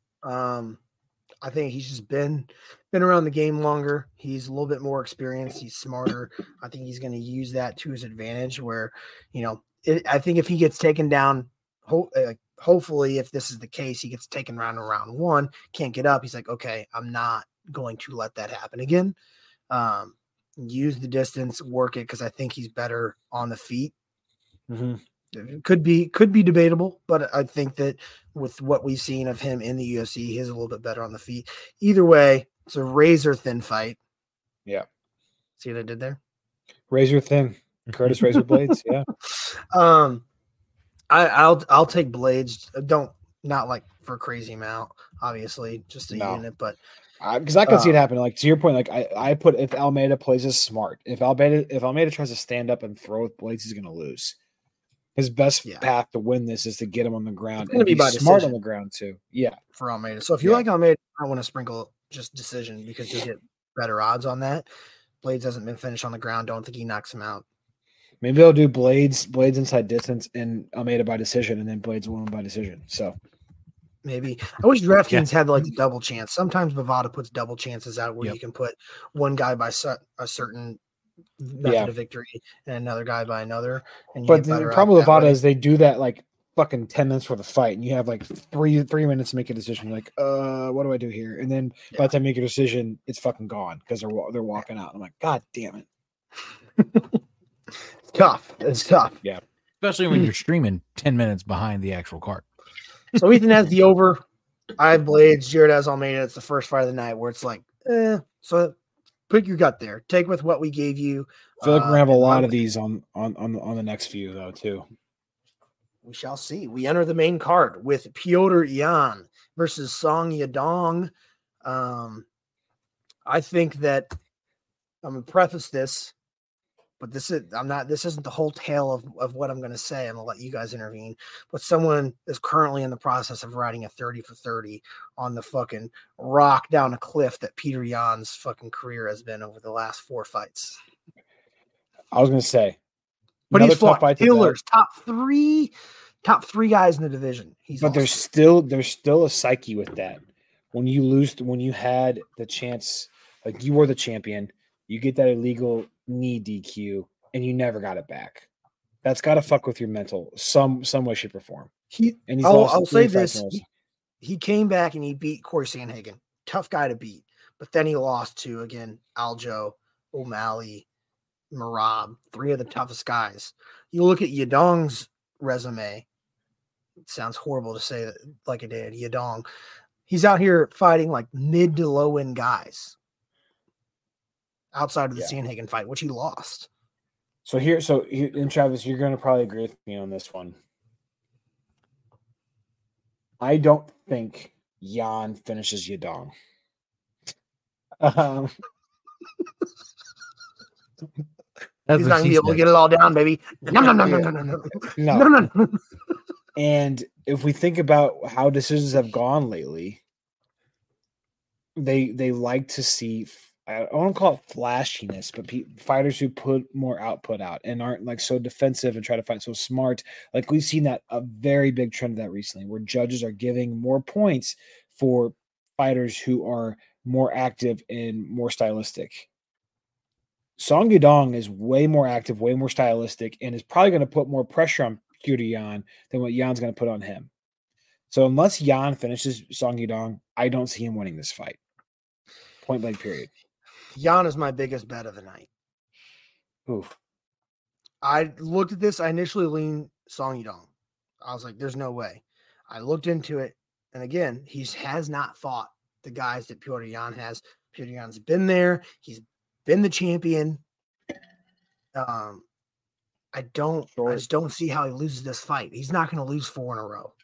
I think he's just been around the game longer. He's a little bit more experienced. He's smarter. I think he's going to use that to his advantage, where, I think if he gets taken down, hopefully, if this is the case, he gets taken down in round 1, can't get up. He's like, okay, I'm not going to let that happen again. Use the distance, work it, because I think he's better on the feet. Mm-hmm. It could be debatable, but I think that with what we've seen of him in the UFC, he's a little bit better on the feet. Either way, it's a razor thin fight. Yeah. See what I did there? Razor thin. Curtis Razor Blades. Yeah. I'll take Blades. Don't not like for a crazy amount, obviously, just a unit, but because I can see it happen. Like to your point, like I put if Almeida plays as smart, if Almeida tries to stand up and throw with Blades, he's going to lose. His best path to win this is to get him on the ground and be smart on the ground too. Yeah, for Almeida. So if you like Almeida, I want to sprinkle just decision because you'll get better odds on that. Blades hasn't been finished on the ground. Don't think he knocks him out. Maybe I'll do Blades inside distance and Almeida by decision, and then Blades win by decision. So maybe I wish DraftKings had like the double chance. Sometimes Bovada puts double chances out where you can put one guy by a certain method of victory and another guy by another. And but the problem with Bovada is they do that like fucking 10 minutes for the fight, and you have like three minutes to make a decision. You're like, what do I do here? And then by the time you make a decision, it's fucking gone because they're walking out. I'm like, God damn it. It's tough. Yeah. Especially when you're streaming 10 minutes behind the actual card. So Ethan has the over. I have Blades. Jared has Almeida. It's the first fight of the night where it's like, so pick your gut there. Take with what we gave you. I feel like we're gonna have a lot of these on the next few though too. We shall see. We enter the main card with Petr Yan versus Song Yadong. I think that I'm gonna preface this. But this isn't the whole tale of what I'm going to say. I'm going to let you guys intervene. But someone is currently in the process of riding a 30 for 30 on the fucking rock down a cliff that Petr Yan's fucking career has been over the last 4 fights. I was going to say. But he's fought killers, top three guys in the division. There's still a psyche with that. When you had the chance, like you were the champion, you get that illegal knee DQ and you never got it back. That's got to fuck with your mental some way, shape, or form. I'll say this: he came back and he beat Corey Sandhagen, tough guy to beat. But then he lost to again Aljo, O'Malley, Merab, 3 of the toughest guys. You look at Yadong's resume. It sounds horrible to say that like it did. Yadong, he's out here fighting like mid to low end guys. Outside of the Sandhagen fight, which he lost. And Travis, you're going to probably agree with me on this one. I don't think Yan finishes Yadong. He's not going to be able to get it all down, baby. No. And if we think about how decisions have gone lately, they like to see. I don't want to call it flashiness, but fighters who put more output out and aren't like so defensive and try to fight so smart. Like we've seen that a very big trend of that recently, where judges are giving more points for fighters who are more active and more stylistic. Song Yadong is way more active, way more stylistic, and is probably going to put more pressure on Petr Yan than what Yan's going to put on him. So unless Yan finishes Song Yadong, I don't see him winning this fight. Point blank period. Yan is my biggest bet of the night. Oof. I looked at this. I initially leaned Song Yadong. I was like, there's no way. I looked into it. And again, he has not fought the guys that Petr Yan has. Petr Yan's been there. He's been the champion. I just don't see how he loses this fight. He's not going to lose 4 in a row.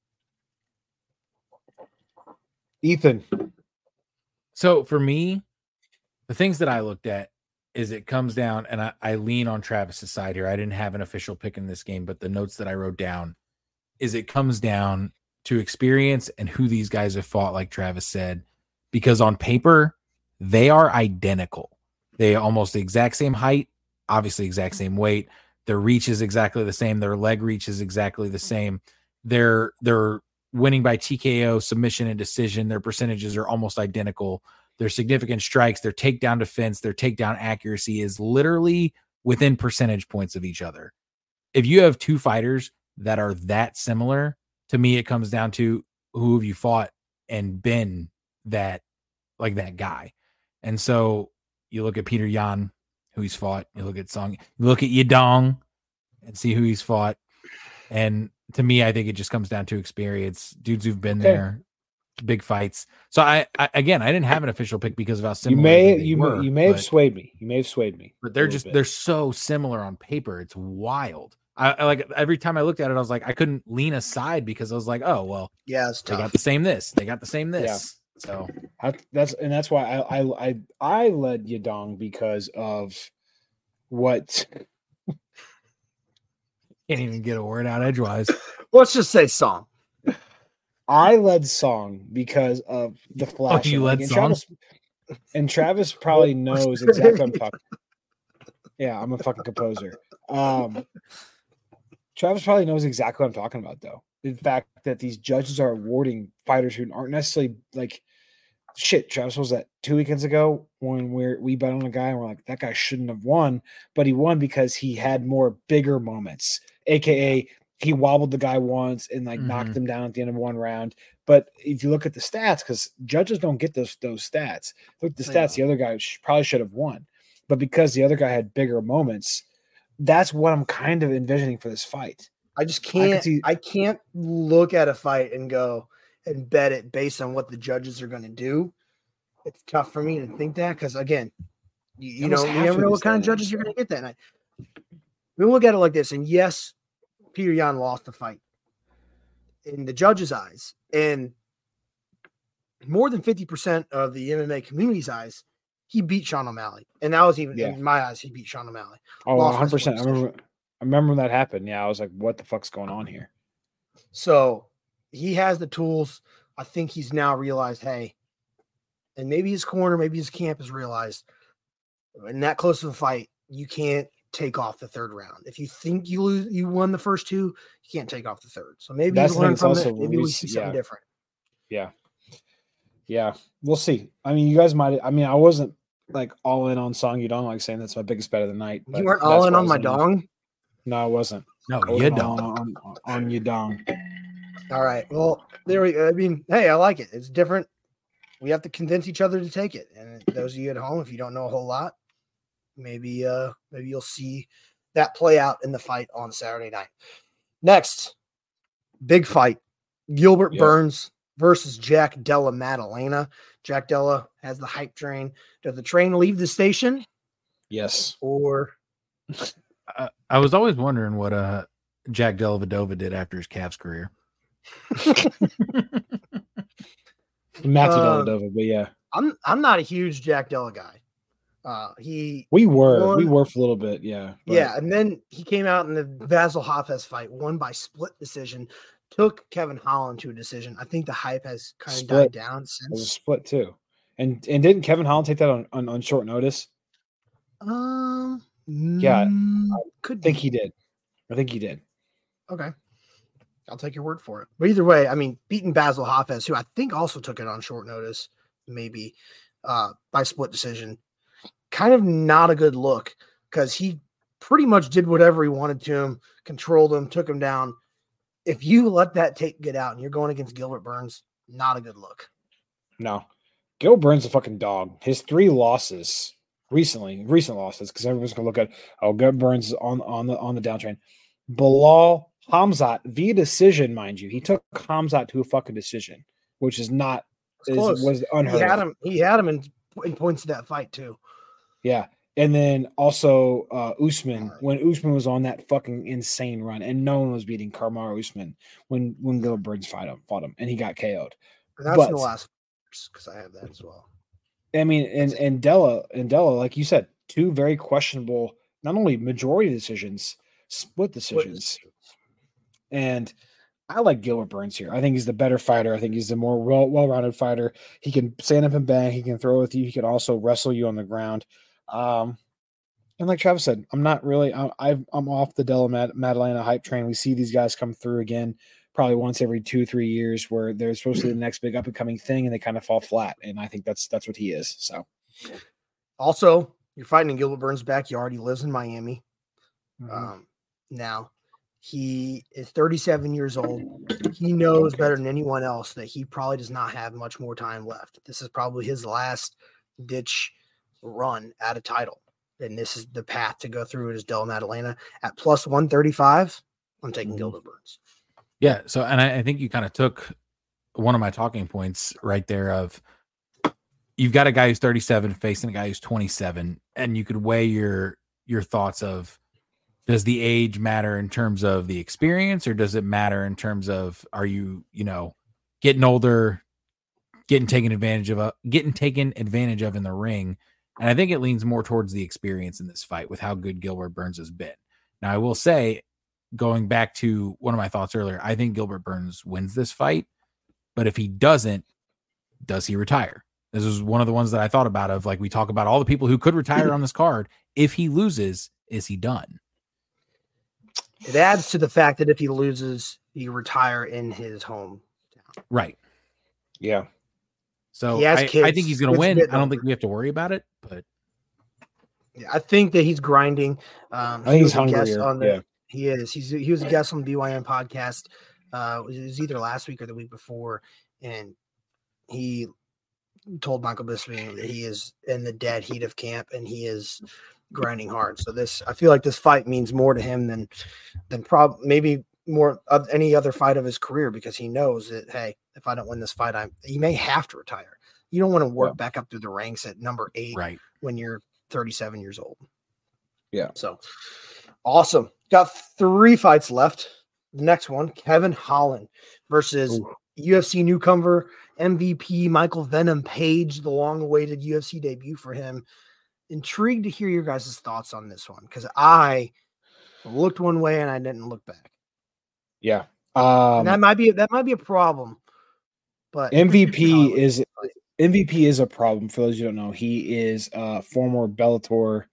Ethan. So for me, the things that I looked at is it comes down, and I lean on Travis's side here. I didn't have an official pick in this game, but the notes that I wrote down is it comes down to experience and who these guys have fought, like Travis said, because on paper, they are identical. They are almost the exact same height, obviously exact same weight. Their reach is exactly the same. Their leg reach is exactly the same. They're winning by TKO, submission, and decision. Their percentages are almost identical. Their significant strikes, their takedown defense, their takedown accuracy is literally within percentage points of each other. If you have 2 fighters that are that similar, to me, it comes down to who have you fought and been that guy. And so you look at Petr Yan, who he's fought. You look at Yadong and see who he's fought. And to me, I think it just comes down to experience. Dudes who've been there, big fights. So I didn't have an official pick because of how similar you may have swayed me. You may have swayed me. But they're so similar on paper. It's wild. I like every time I looked at it, I was like, I couldn't lean aside because I was like, oh well, Yeah, it's they tough. got the same this, they got the same this. So that's why I led Yadong because of what. Can't even get a word out edgewise. Let's just say Song. I led Song because of the flash. You led Song? Travis probably knows exactly what I'm talking. Yeah, I'm a fucking composer. Travis probably knows exactly what I'm talking about, though. The fact that these judges are awarding fighters who aren't necessarily like shit. Travis was that 2 weekends ago when we bet on a guy and we're like, that guy shouldn't have won, but he won because he had more bigger moments, aka he wobbled the guy once and like knocked him down at the end of one round. But if you look at the stats, because judges don't get those stats, look at the stats, the other guy probably should have won. But because the other guy had bigger moments, that's what I'm kind of envisioning for this fight. I just can't. I can't look at a fight and go and bet it based on what the judges are going to do. It's tough for me to think that because again, you never know what kind of judges you're going to get that night. We look at it like this, and yes, Peter Yan lost the fight in the judges' eyes, and more than 50% of the MMA community's eyes, he beat Sean O'Malley, and that was even in my eyes, he beat Sean O'Malley. Oh, 100%. I remember when that happened. Yeah, I was like, what the fuck's going on here? So he has the tools. I think he's now realized, hey, and maybe his corner, maybe his camp has realized in that close of a fight, you can't take off the third round. If you think you won the first two, you can't take off the third. So maybe he's learned from it. Maybe we see something different. Yeah. We'll see. I mean, you guys might. I mean, I wasn't like all in on Song Yadong, like saying that's my biggest bet of the night. You weren't all in on my dong? No, I wasn't. No, Yadong. On Yadong. All right. Well, there we go. I mean, hey, I like it. It's different. We have to convince each other to take it. And those of you at home, if you don't know a whole lot, maybe you'll see that play out in the fight on Saturday night. Next, big fight. Gilbert Burns versus Jack Della Maddalena. Jack Della has the hype train. Does the train leave the station? Yes. Or I was always wondering what Jack Della Vedova did after his Cavs career. Matthew Dellavedova, but yeah. I'm not a huge Jack Della guy. We were for a little bit, yeah. But. Yeah, and then he came out in the Vasyl Hafez fight, won by split decision, took Kevin Holland to a decision. I think the hype has kind of died down since. It was a split too. And didn't Kevin Holland take that on short notice? Yeah, I think he did. Okay. I'll take your word for it. But either way, I mean, beating Vasyl Hafez, who I think also took it on short notice, maybe by split decision, kind of not a good look because he pretty much did whatever he wanted to him, controlled him, took him down. If you let that tape get out and you're going against Gilbert Burns, not a good look. No. Gil Burns a fucking dog. His 3 losses recent losses, because everyone's gonna look at Gilbert Burns is on the downtrain. Bilal Hamzat via decision, mind you. He took Hamzat to a fucking decision, which is not was unheard. He had him in points of that fight too. Yeah. And then also Usman, when Usman was on that fucking insane run, and no one was beating Kamaru Usman when Gilbert Burns fought him, and he got KO'd. And that's in the last because I have that as well. I mean, and Della, like you said, 2 very questionable, not only majority decisions, split decisions. And I like Gilbert Burns here. I think he's the better fighter. I think he's the more well-rounded fighter. He can stand up and bang. He can throw with you. He can also wrestle you on the ground. And like Travis said, I'm not really. I'm off the Della Maddalena hype train. We see these guys come through again, probably once every 2-3 years, where they're supposed to be the next big up and coming thing, and they kind of fall flat. And I think that's what he is. So, also, you're fighting in Gilbert Burns' backyard. He lives in Miami. Now. He is 37 years old. He knows better than anyone else that he probably does not have much more time left. This is probably his last ditch run at a title. And this is the path to go through it as Della Maddalena at plus 135. I'm taking Gilbert Burns. Yeah. So, and I think you kind of took one of my talking points right there of you've got a guy who's 37 facing a guy who's 27, and you could weigh your thoughts of, Does the age matter in terms of the experience, or does it matter in terms of, are you, getting older, getting taken advantage of in the ring? And I think it leans more towards the experience in this fight with how good Gilbert Burns has been. Now, I will say, going back to one of my thoughts earlier, I think Gilbert Burns wins this fight, but if he doesn't, does he retire? This is one of the ones that I thought about, of like, we talk about all the people who could retire on this card. If he loses, is he done? It adds to the fact that if he loses, you retire in his home. Right. Yeah. So I think he's going to win. I don't think we have to worry about it, but yeah, I think that he's grinding. I think he's hungrier. He is. He was a guest on the BYN podcast. It was either last week or the week before, and he told Michael Bisping that he is in the dead heat of camp and he is grinding hard. So I feel like this fight means more to him than maybe more of any other fight of his career, because he knows that, hey, if I don't win this fight, he may have to retire. You don't want to work back up through the ranks at number 8 when you're 37 years old. Yeah. So awesome. Got 3 fights left. The next one, Kevin Holland versus UFC newcomer MVP Michael Venom Page, the long-awaited UFC debut for him. Intrigued to hear your guys' thoughts on this one, because I looked one way and I didn't look back. Yeah. And that might be a problem. But MVP is a problem. For those who don't know, he is a former Bellator,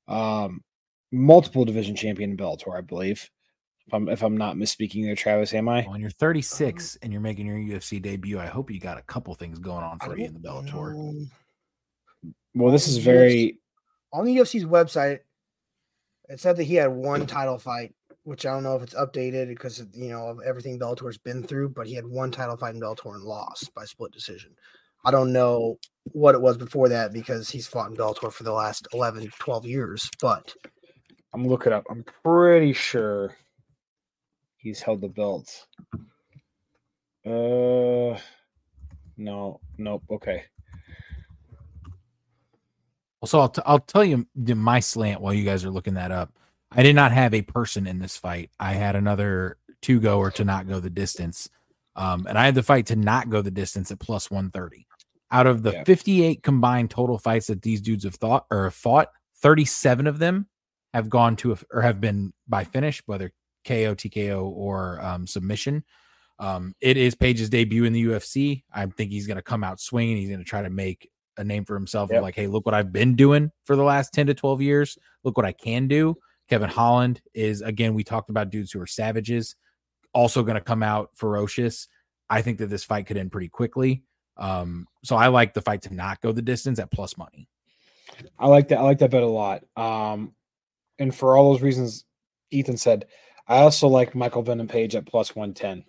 multiple division champion in Bellator, I believe. If I'm not misspeaking there, Travis, am I? When you're 36 and you're making your UFC debut, I hope you got a couple things going on for you in the Bellator. Well, this is very... On the UFC's website, it said that he had 1 title fight, which I don't know if it's updated because of everything Bellator's been through, but he had 1 title fight in Bellator and lost by split decision. I don't know what it was before that, because he's fought in Bellator for the last 11, 12 years, but I'm looking up. I'm pretty sure he's held the belt. Nope. Okay. So I'll tell you my slant while you guys are looking that up. I did not have a person in this fight. I had another to go or to not go the distance. And I had the fight to not go the distance at plus 130. Out of the 58 combined total fights that these dudes have fought, 37 of them have gone to or have been by finish, whether KO, TKO, or submission. It is Page's debut in the UFC. I think he's going to come out swinging. He's going to try to make a name for himself. Of like, hey, look what I've been doing for the last 10 to 12 years. Look what I can do. Kevin Holland is, again, we talked about dudes who are savages, also going to come out ferocious. I think that this fight could end pretty quickly. So I like the fight to not go the distance at plus money. I like that bet a lot. And for all those reasons Ethan said, I also like Michael Venom Page at plus 110.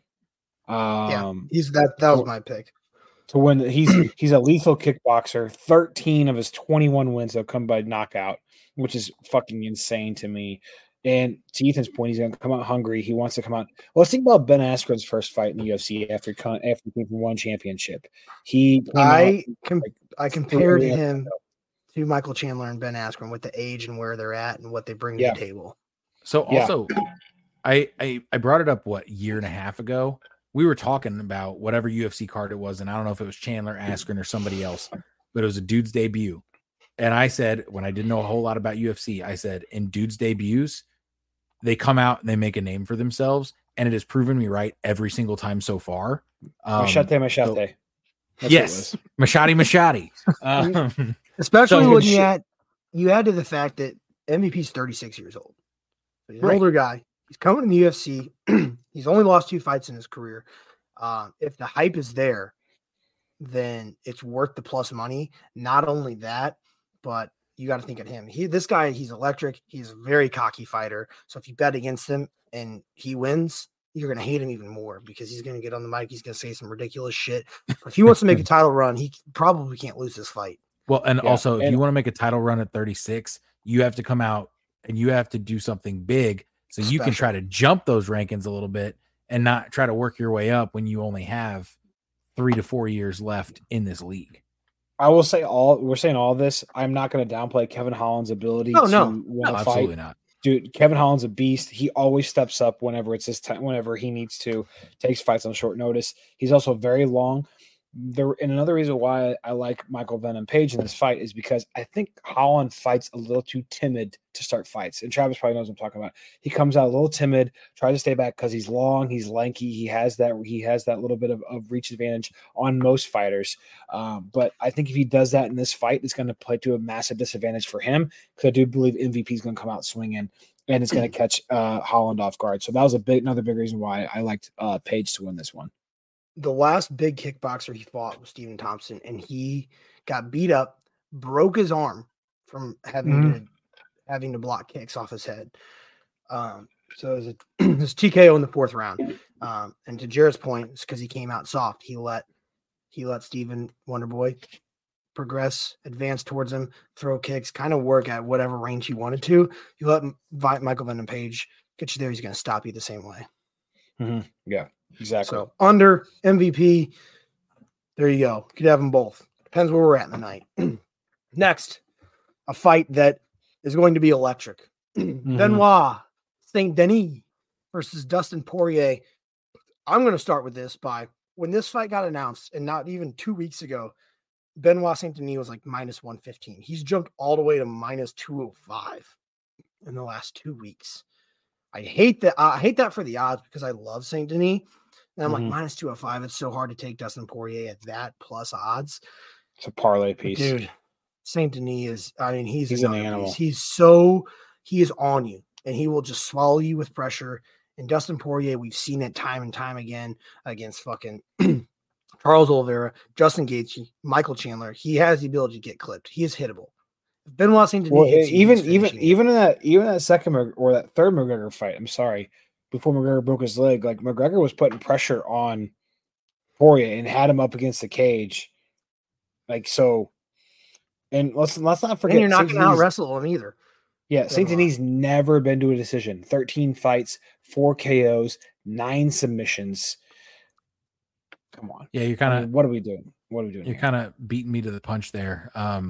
That was my pick. To win, he's a lethal kickboxer. 13 of his 21 wins have come by knockout, which is fucking insane to me. And to Ethan's point, he's going to come out hungry. He wants to come out. Well, let's think about Ben Askren's first fight in the UFC after he came from 1 championship. I compared him to Michael Chandler and Ben Askren with the age and where they're at and what they bring to the table. So also, I brought it up, year and a half ago. We were talking about whatever UFC card it was, and I don't know if it was Chandler, Askren, or somebody else, but it was a dude's debut. And I said, when I didn't know a whole lot about UFC, I said, in dudes' debuts, they come out and they make a name for themselves, and it has proven me right every single time so far. Machete. Yes, Machete. Especially when you add to the fact that MVP's 36 years old. He's an older guy. He's coming in the UFC. He's only lost 2 fights in his career. If the hype is there, then it's worth the plus money. Not only that, but you got to think of him. This guy, he's electric. He's a very cocky fighter. So if you bet against him and he wins, you're going to hate him even more, because he's going to get on the mic. He's going to say some ridiculous shit. But if he wants to make a title run, he probably can't lose this fight. Well, and also, if you want to make a title run at 36, you have to come out and you have to do something big, so you can try to jump those rankings a little bit and not try to work your way up when you only have 3 to 4 years left in this league. I will say we're saying all this. I'm not going to downplay Kevin Holland's ability to win a fight. Absolutely not. Dude, Kevin Holland's a beast. He always steps up whenever it's his time, whenever he needs to, takes fights on short notice. He's also very long. And another reason why I like Michael Venom Page in this fight is because I think Holland fights a little too timid to start fights. And Travis probably knows what I'm talking about. He comes out a little timid, tries to stay back because he's long, he's lanky, he has that little bit of reach advantage on most fighters. But I think if he does that in this fight, it's going to play to a massive disadvantage for him, because I do believe MVP is going to come out swinging and it's going to catch Holland off guard. So that was another big reason why I liked Page to win this one. The last big kickboxer he fought was Stephen Thompson, and he got beat up, broke his arm from having to block kicks off his head. So it was TKO in the 4th round. And to Jared's point, it's because he came out soft. He let Stephen Wonderboy progress, advance towards him, throw kicks, kind of work at whatever range he wanted to. You let Michael Venom Page get you there, he's going to stop you the same way. Mm-hmm. Yeah. Exactly. So under MVP, there you go. You could have them both. Depends where we're at in the night. Next, a fight that is going to be electric. Benoit Saint Denis versus Dustin Poirier. I'm going to start with this by when this fight got announced, and not even 2 weeks ago, Benoit Saint Denis was like minus 115. He's jumped all the way to minus 205 in the last 2 weeks. I hate that. I hate that for the odds because I love Saint Denis. And I'm like, minus 205. It's so hard to take Dustin Poirier at that plus odds. It's a parlay piece. Dude, Saint Denis is, I mean, he's an animal. Piece. He is on you, and he will just swallow you with pressure. And Dustin Poirier, we've seen it time and time again against fucking Charles Oliveira, Justin Gaethje, Michael Chandler. He has the ability to get clipped. He is hittable. Benoit Saint Denis, even in that second or that third McGregor fight, I'm sorry, before McGregor broke his leg, like McGregor was putting pressure on Poirier and had him up against the cage. Like, so, and let's not forget, and you're not going to out wrestle him either. Yeah, Saint Denis never been to a decision. 13 fights, 4 KOs, 9 submissions. Come on. Yeah, you're kind of. What are we doing? You're kind of beating me to the punch there.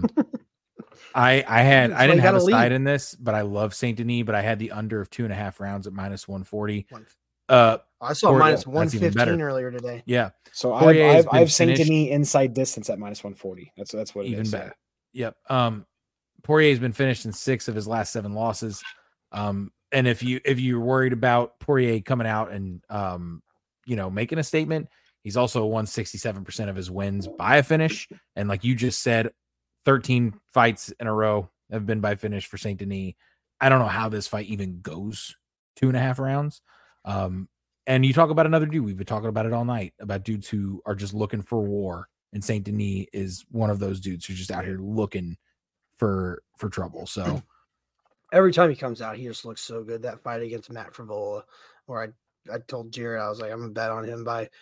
I didn't have a side in this, but I love Saint Denis, but I had the under of 2.5 rounds at minus 140. I saw minus 115 earlier today. Yeah. So I have Saint Denis inside distance at minus 140. That's what it even is. Better. Yep. Poirier's been finished in 6 of his last 7 losses. And if you're worried about Poirier coming out and making a statement, he's also won 67% of his wins by a finish. And like you just said, 13 fights in a row have been by finish for Saint Denis. I don't know how this fight even goes 2.5 rounds. And you talk about another dude. We've been talking about it all night, about dudes who are just looking for war. And Saint Denis is one of those dudes who's just out here looking for trouble. So every time he comes out, he just looks so good. That fight against Matt Frivola, where I told Jared, I was like, I'm gonna bet on him by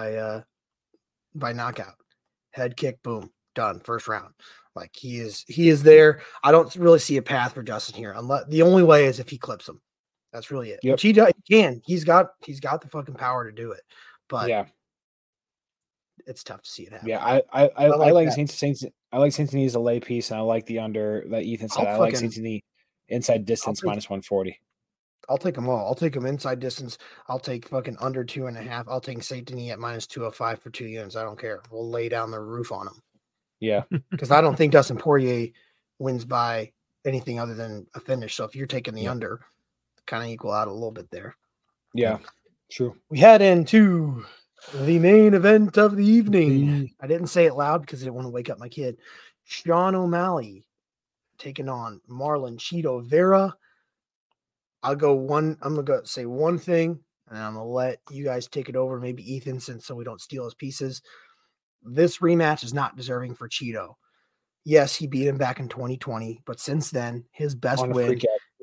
knockout, head kick, boom, done, first round. Like he is there. I don't really see a path for Dustin here, unless the only way is if he clips him. That's really it. Yep. Which he can. He's got the fucking power to do it. But yeah, it's tough to see it happen. Yeah, I like Saint. I like Saint Denis as a lay piece, and I like the under that Ethan said. I like Saint Denis inside distance minus 140. I'll take them all. I'll take them inside distance. I'll take fucking under 2.5. I'll take Saint Denis at minus 205 for 2 units. I don't care. We'll lay down the roof on them. Yeah, because I don't think Dustin Poirier wins by anything other than a finish. So if you're taking the under, kind of equal out a little bit there. Yeah, true. We head into the main event of the evening. I didn't say it loud because I didn't want to wake up my kid. Sean O'Malley taking on Marlon Chito Vera. I'm going to say one thing, and I'm going to let you guys take it over. Maybe Ethan, so we don't steal his pieces. This rematch is not deserving for Chito. Yes, he beat him back in 2020, but since then, his best win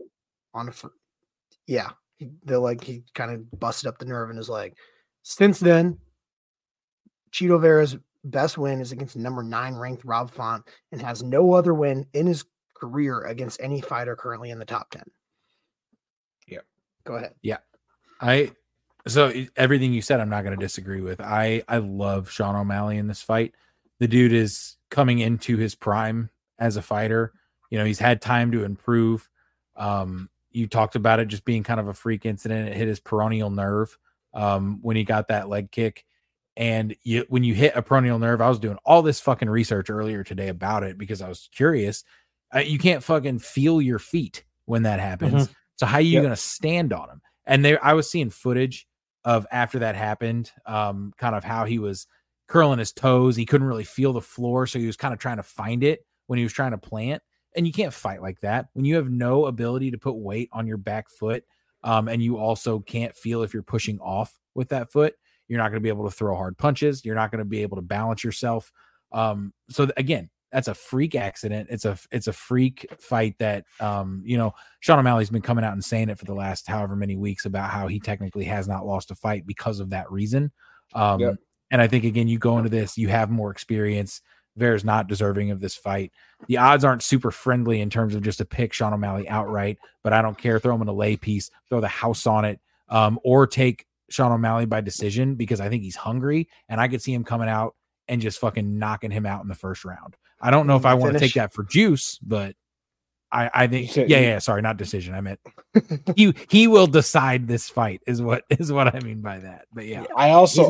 he kind of busted up the nerve in his leg. Since then, Chito Vera's best win is against number 9 ranked Rob Font and has no other win in his career against any fighter currently in the top 10. Yeah. Go ahead. Yeah. So everything you said, I'm not going to disagree with. I love Sean O'Malley in this fight. The dude is coming into his prime as a fighter. He's had time to improve. you talked about it just being kind of a freak incident. It hit his peroneal nerve when he got that leg kick. And when you hit a peroneal nerve, I was doing all this fucking research earlier today about it because I was curious. You can't fucking feel your feet when that happens. So how are you going to stand on them? And I was seeing footage of after that happened, kind of how he was curling his toes. He couldn't really feel the floor. So he was kind of trying to find it when he was trying to plant. And you can't fight like that when you have no ability to put weight on your back foot. And you also can't feel if you're pushing off with that foot. You're not going to be able to throw hard punches. You're not going to be able to balance yourself. So again, that's a freak accident. It's a freak fight that, Sean O'Malley's been coming out and saying it for the last however many weeks about how he technically has not lost a fight because of that reason. And I think, again, you go into this, you have more experience. Veer's not deserving of this fight. The odds aren't super friendly in terms of just to pick Sean O'Malley outright, but I don't care. Throw him in a lay piece, throw the house on it, or take Sean O'Malley by decision because I think he's hungry and I could see him coming out and just fucking knocking him out in the first round. I don't know if I want to take that for juice, but I think sorry, not decision. I meant he will decide this fight is what I mean by that. But yeah, I also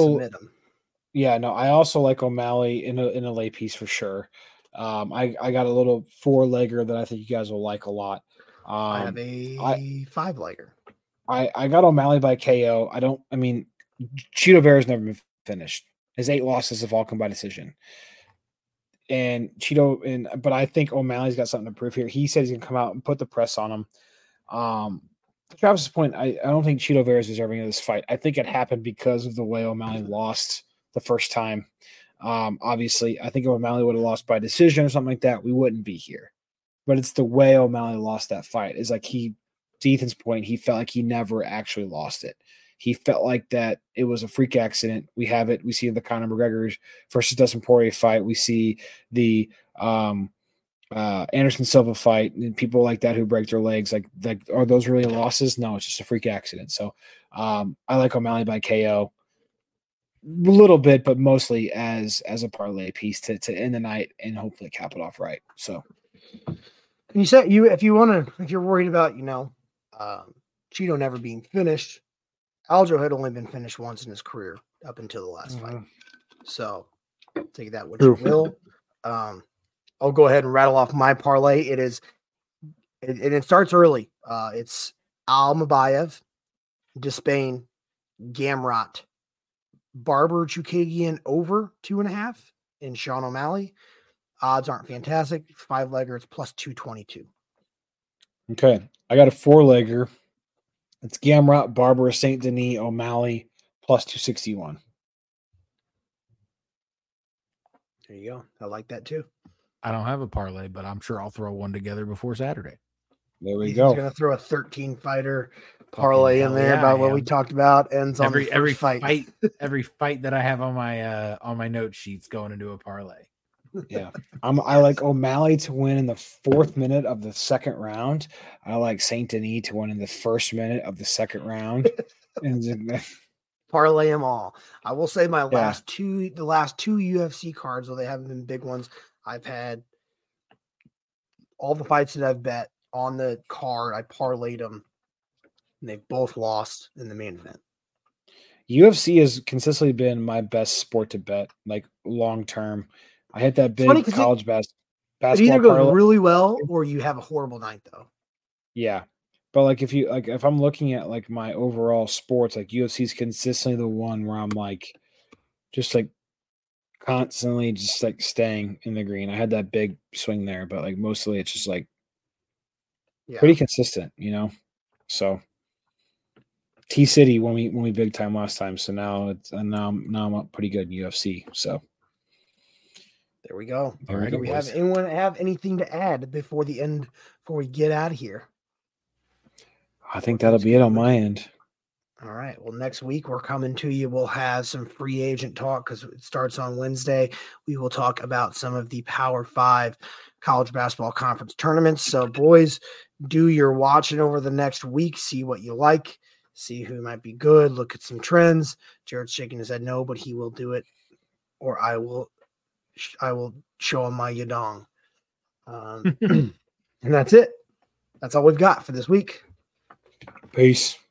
like O'Malley in a lay piece for sure. I got a little 4-legger that I think you guys will like a lot. I have a 5-legger. I got O'Malley by KO. Chito Vera's never been finished. His 8 losses have all come by decision. And but I think O'Malley's got something to prove here. He said he's gonna come out and put the press on him. To Travis's point, I don't think Chito Vera is deserving of this fight. I think it happened because of the way O'Malley lost the first time. Obviously, I think if O'Malley would have lost by decision or something like that, we wouldn't be here. But it's the way O'Malley lost that fight. Is like to Ethan's point, he felt like he never actually lost it. He felt like that it was a freak accident. We have it. We see the Conor McGregor versus Dustin Poirier fight. We see the Anderson Silva fight and people like that who break their legs. Like, are those really losses? No, it's just a freak accident. So I like O'Malley by KO a little bit, but mostly as a parlay piece to end the night and hopefully cap it off right. So you said if you're worried about Chito never being finished. Aljo had only been finished once in his career up until the last fight. So take that what you will. I'll go ahead and rattle off my parlay. It starts early. It's Almabayev, Despain, Gamrot, Barber Chukagian over 2.5, and Sean O'Malley. Odds aren't fantastic. 5-legger, it's plus 222. Okay. I got a 4-legger. It's Gamrot, Barber, St. Denis, O'Malley, plus 261. There you go. I like that too. I don't have a parlay, but I'm sure I'll throw one together before Saturday. There we go. He's going to throw a 13-fighter parlay in there about what we talked about. Ends on every fight. Every fight that I have on my note sheets going into a parlay. Yeah, I like O'Malley to win in the 4th minute of the 2nd round. I like Saint Denis to win in the 1st minute of the 2nd round. And parlay them all. I will say the last two UFC cards, though they haven't been big ones, I've had all the fights that I've bet on the card. I parlayed them, and they both lost in the main event. UFC has consistently been my best sport to bet, like long term. I hit that big college basketball. It either goes really well or you have a horrible night, though. Yeah, but if I'm looking at like my overall sports, like UFC is consistently the one where I'm like, just like constantly just like staying in the green. I had that big swing there, but like mostly it's just like pretty consistent, So T City when we big time last time, so now I'm up pretty good in UFC. So. There we go. All right. Do we have anyone have anything to add before we get out of here? I think that'll be it on my end. All right. Well, next week we're coming to you. We'll have some free agent talk because it starts on Wednesday. We will talk about some of the Power 5 college basketball conference tournaments. So, boys, do your watching over the next week. See what you like. See who might be good. Look at some trends. Jared's shaking his head no, but he will do it, or I will show him my yadong. And that's it. that's all we've got for this week. Peace.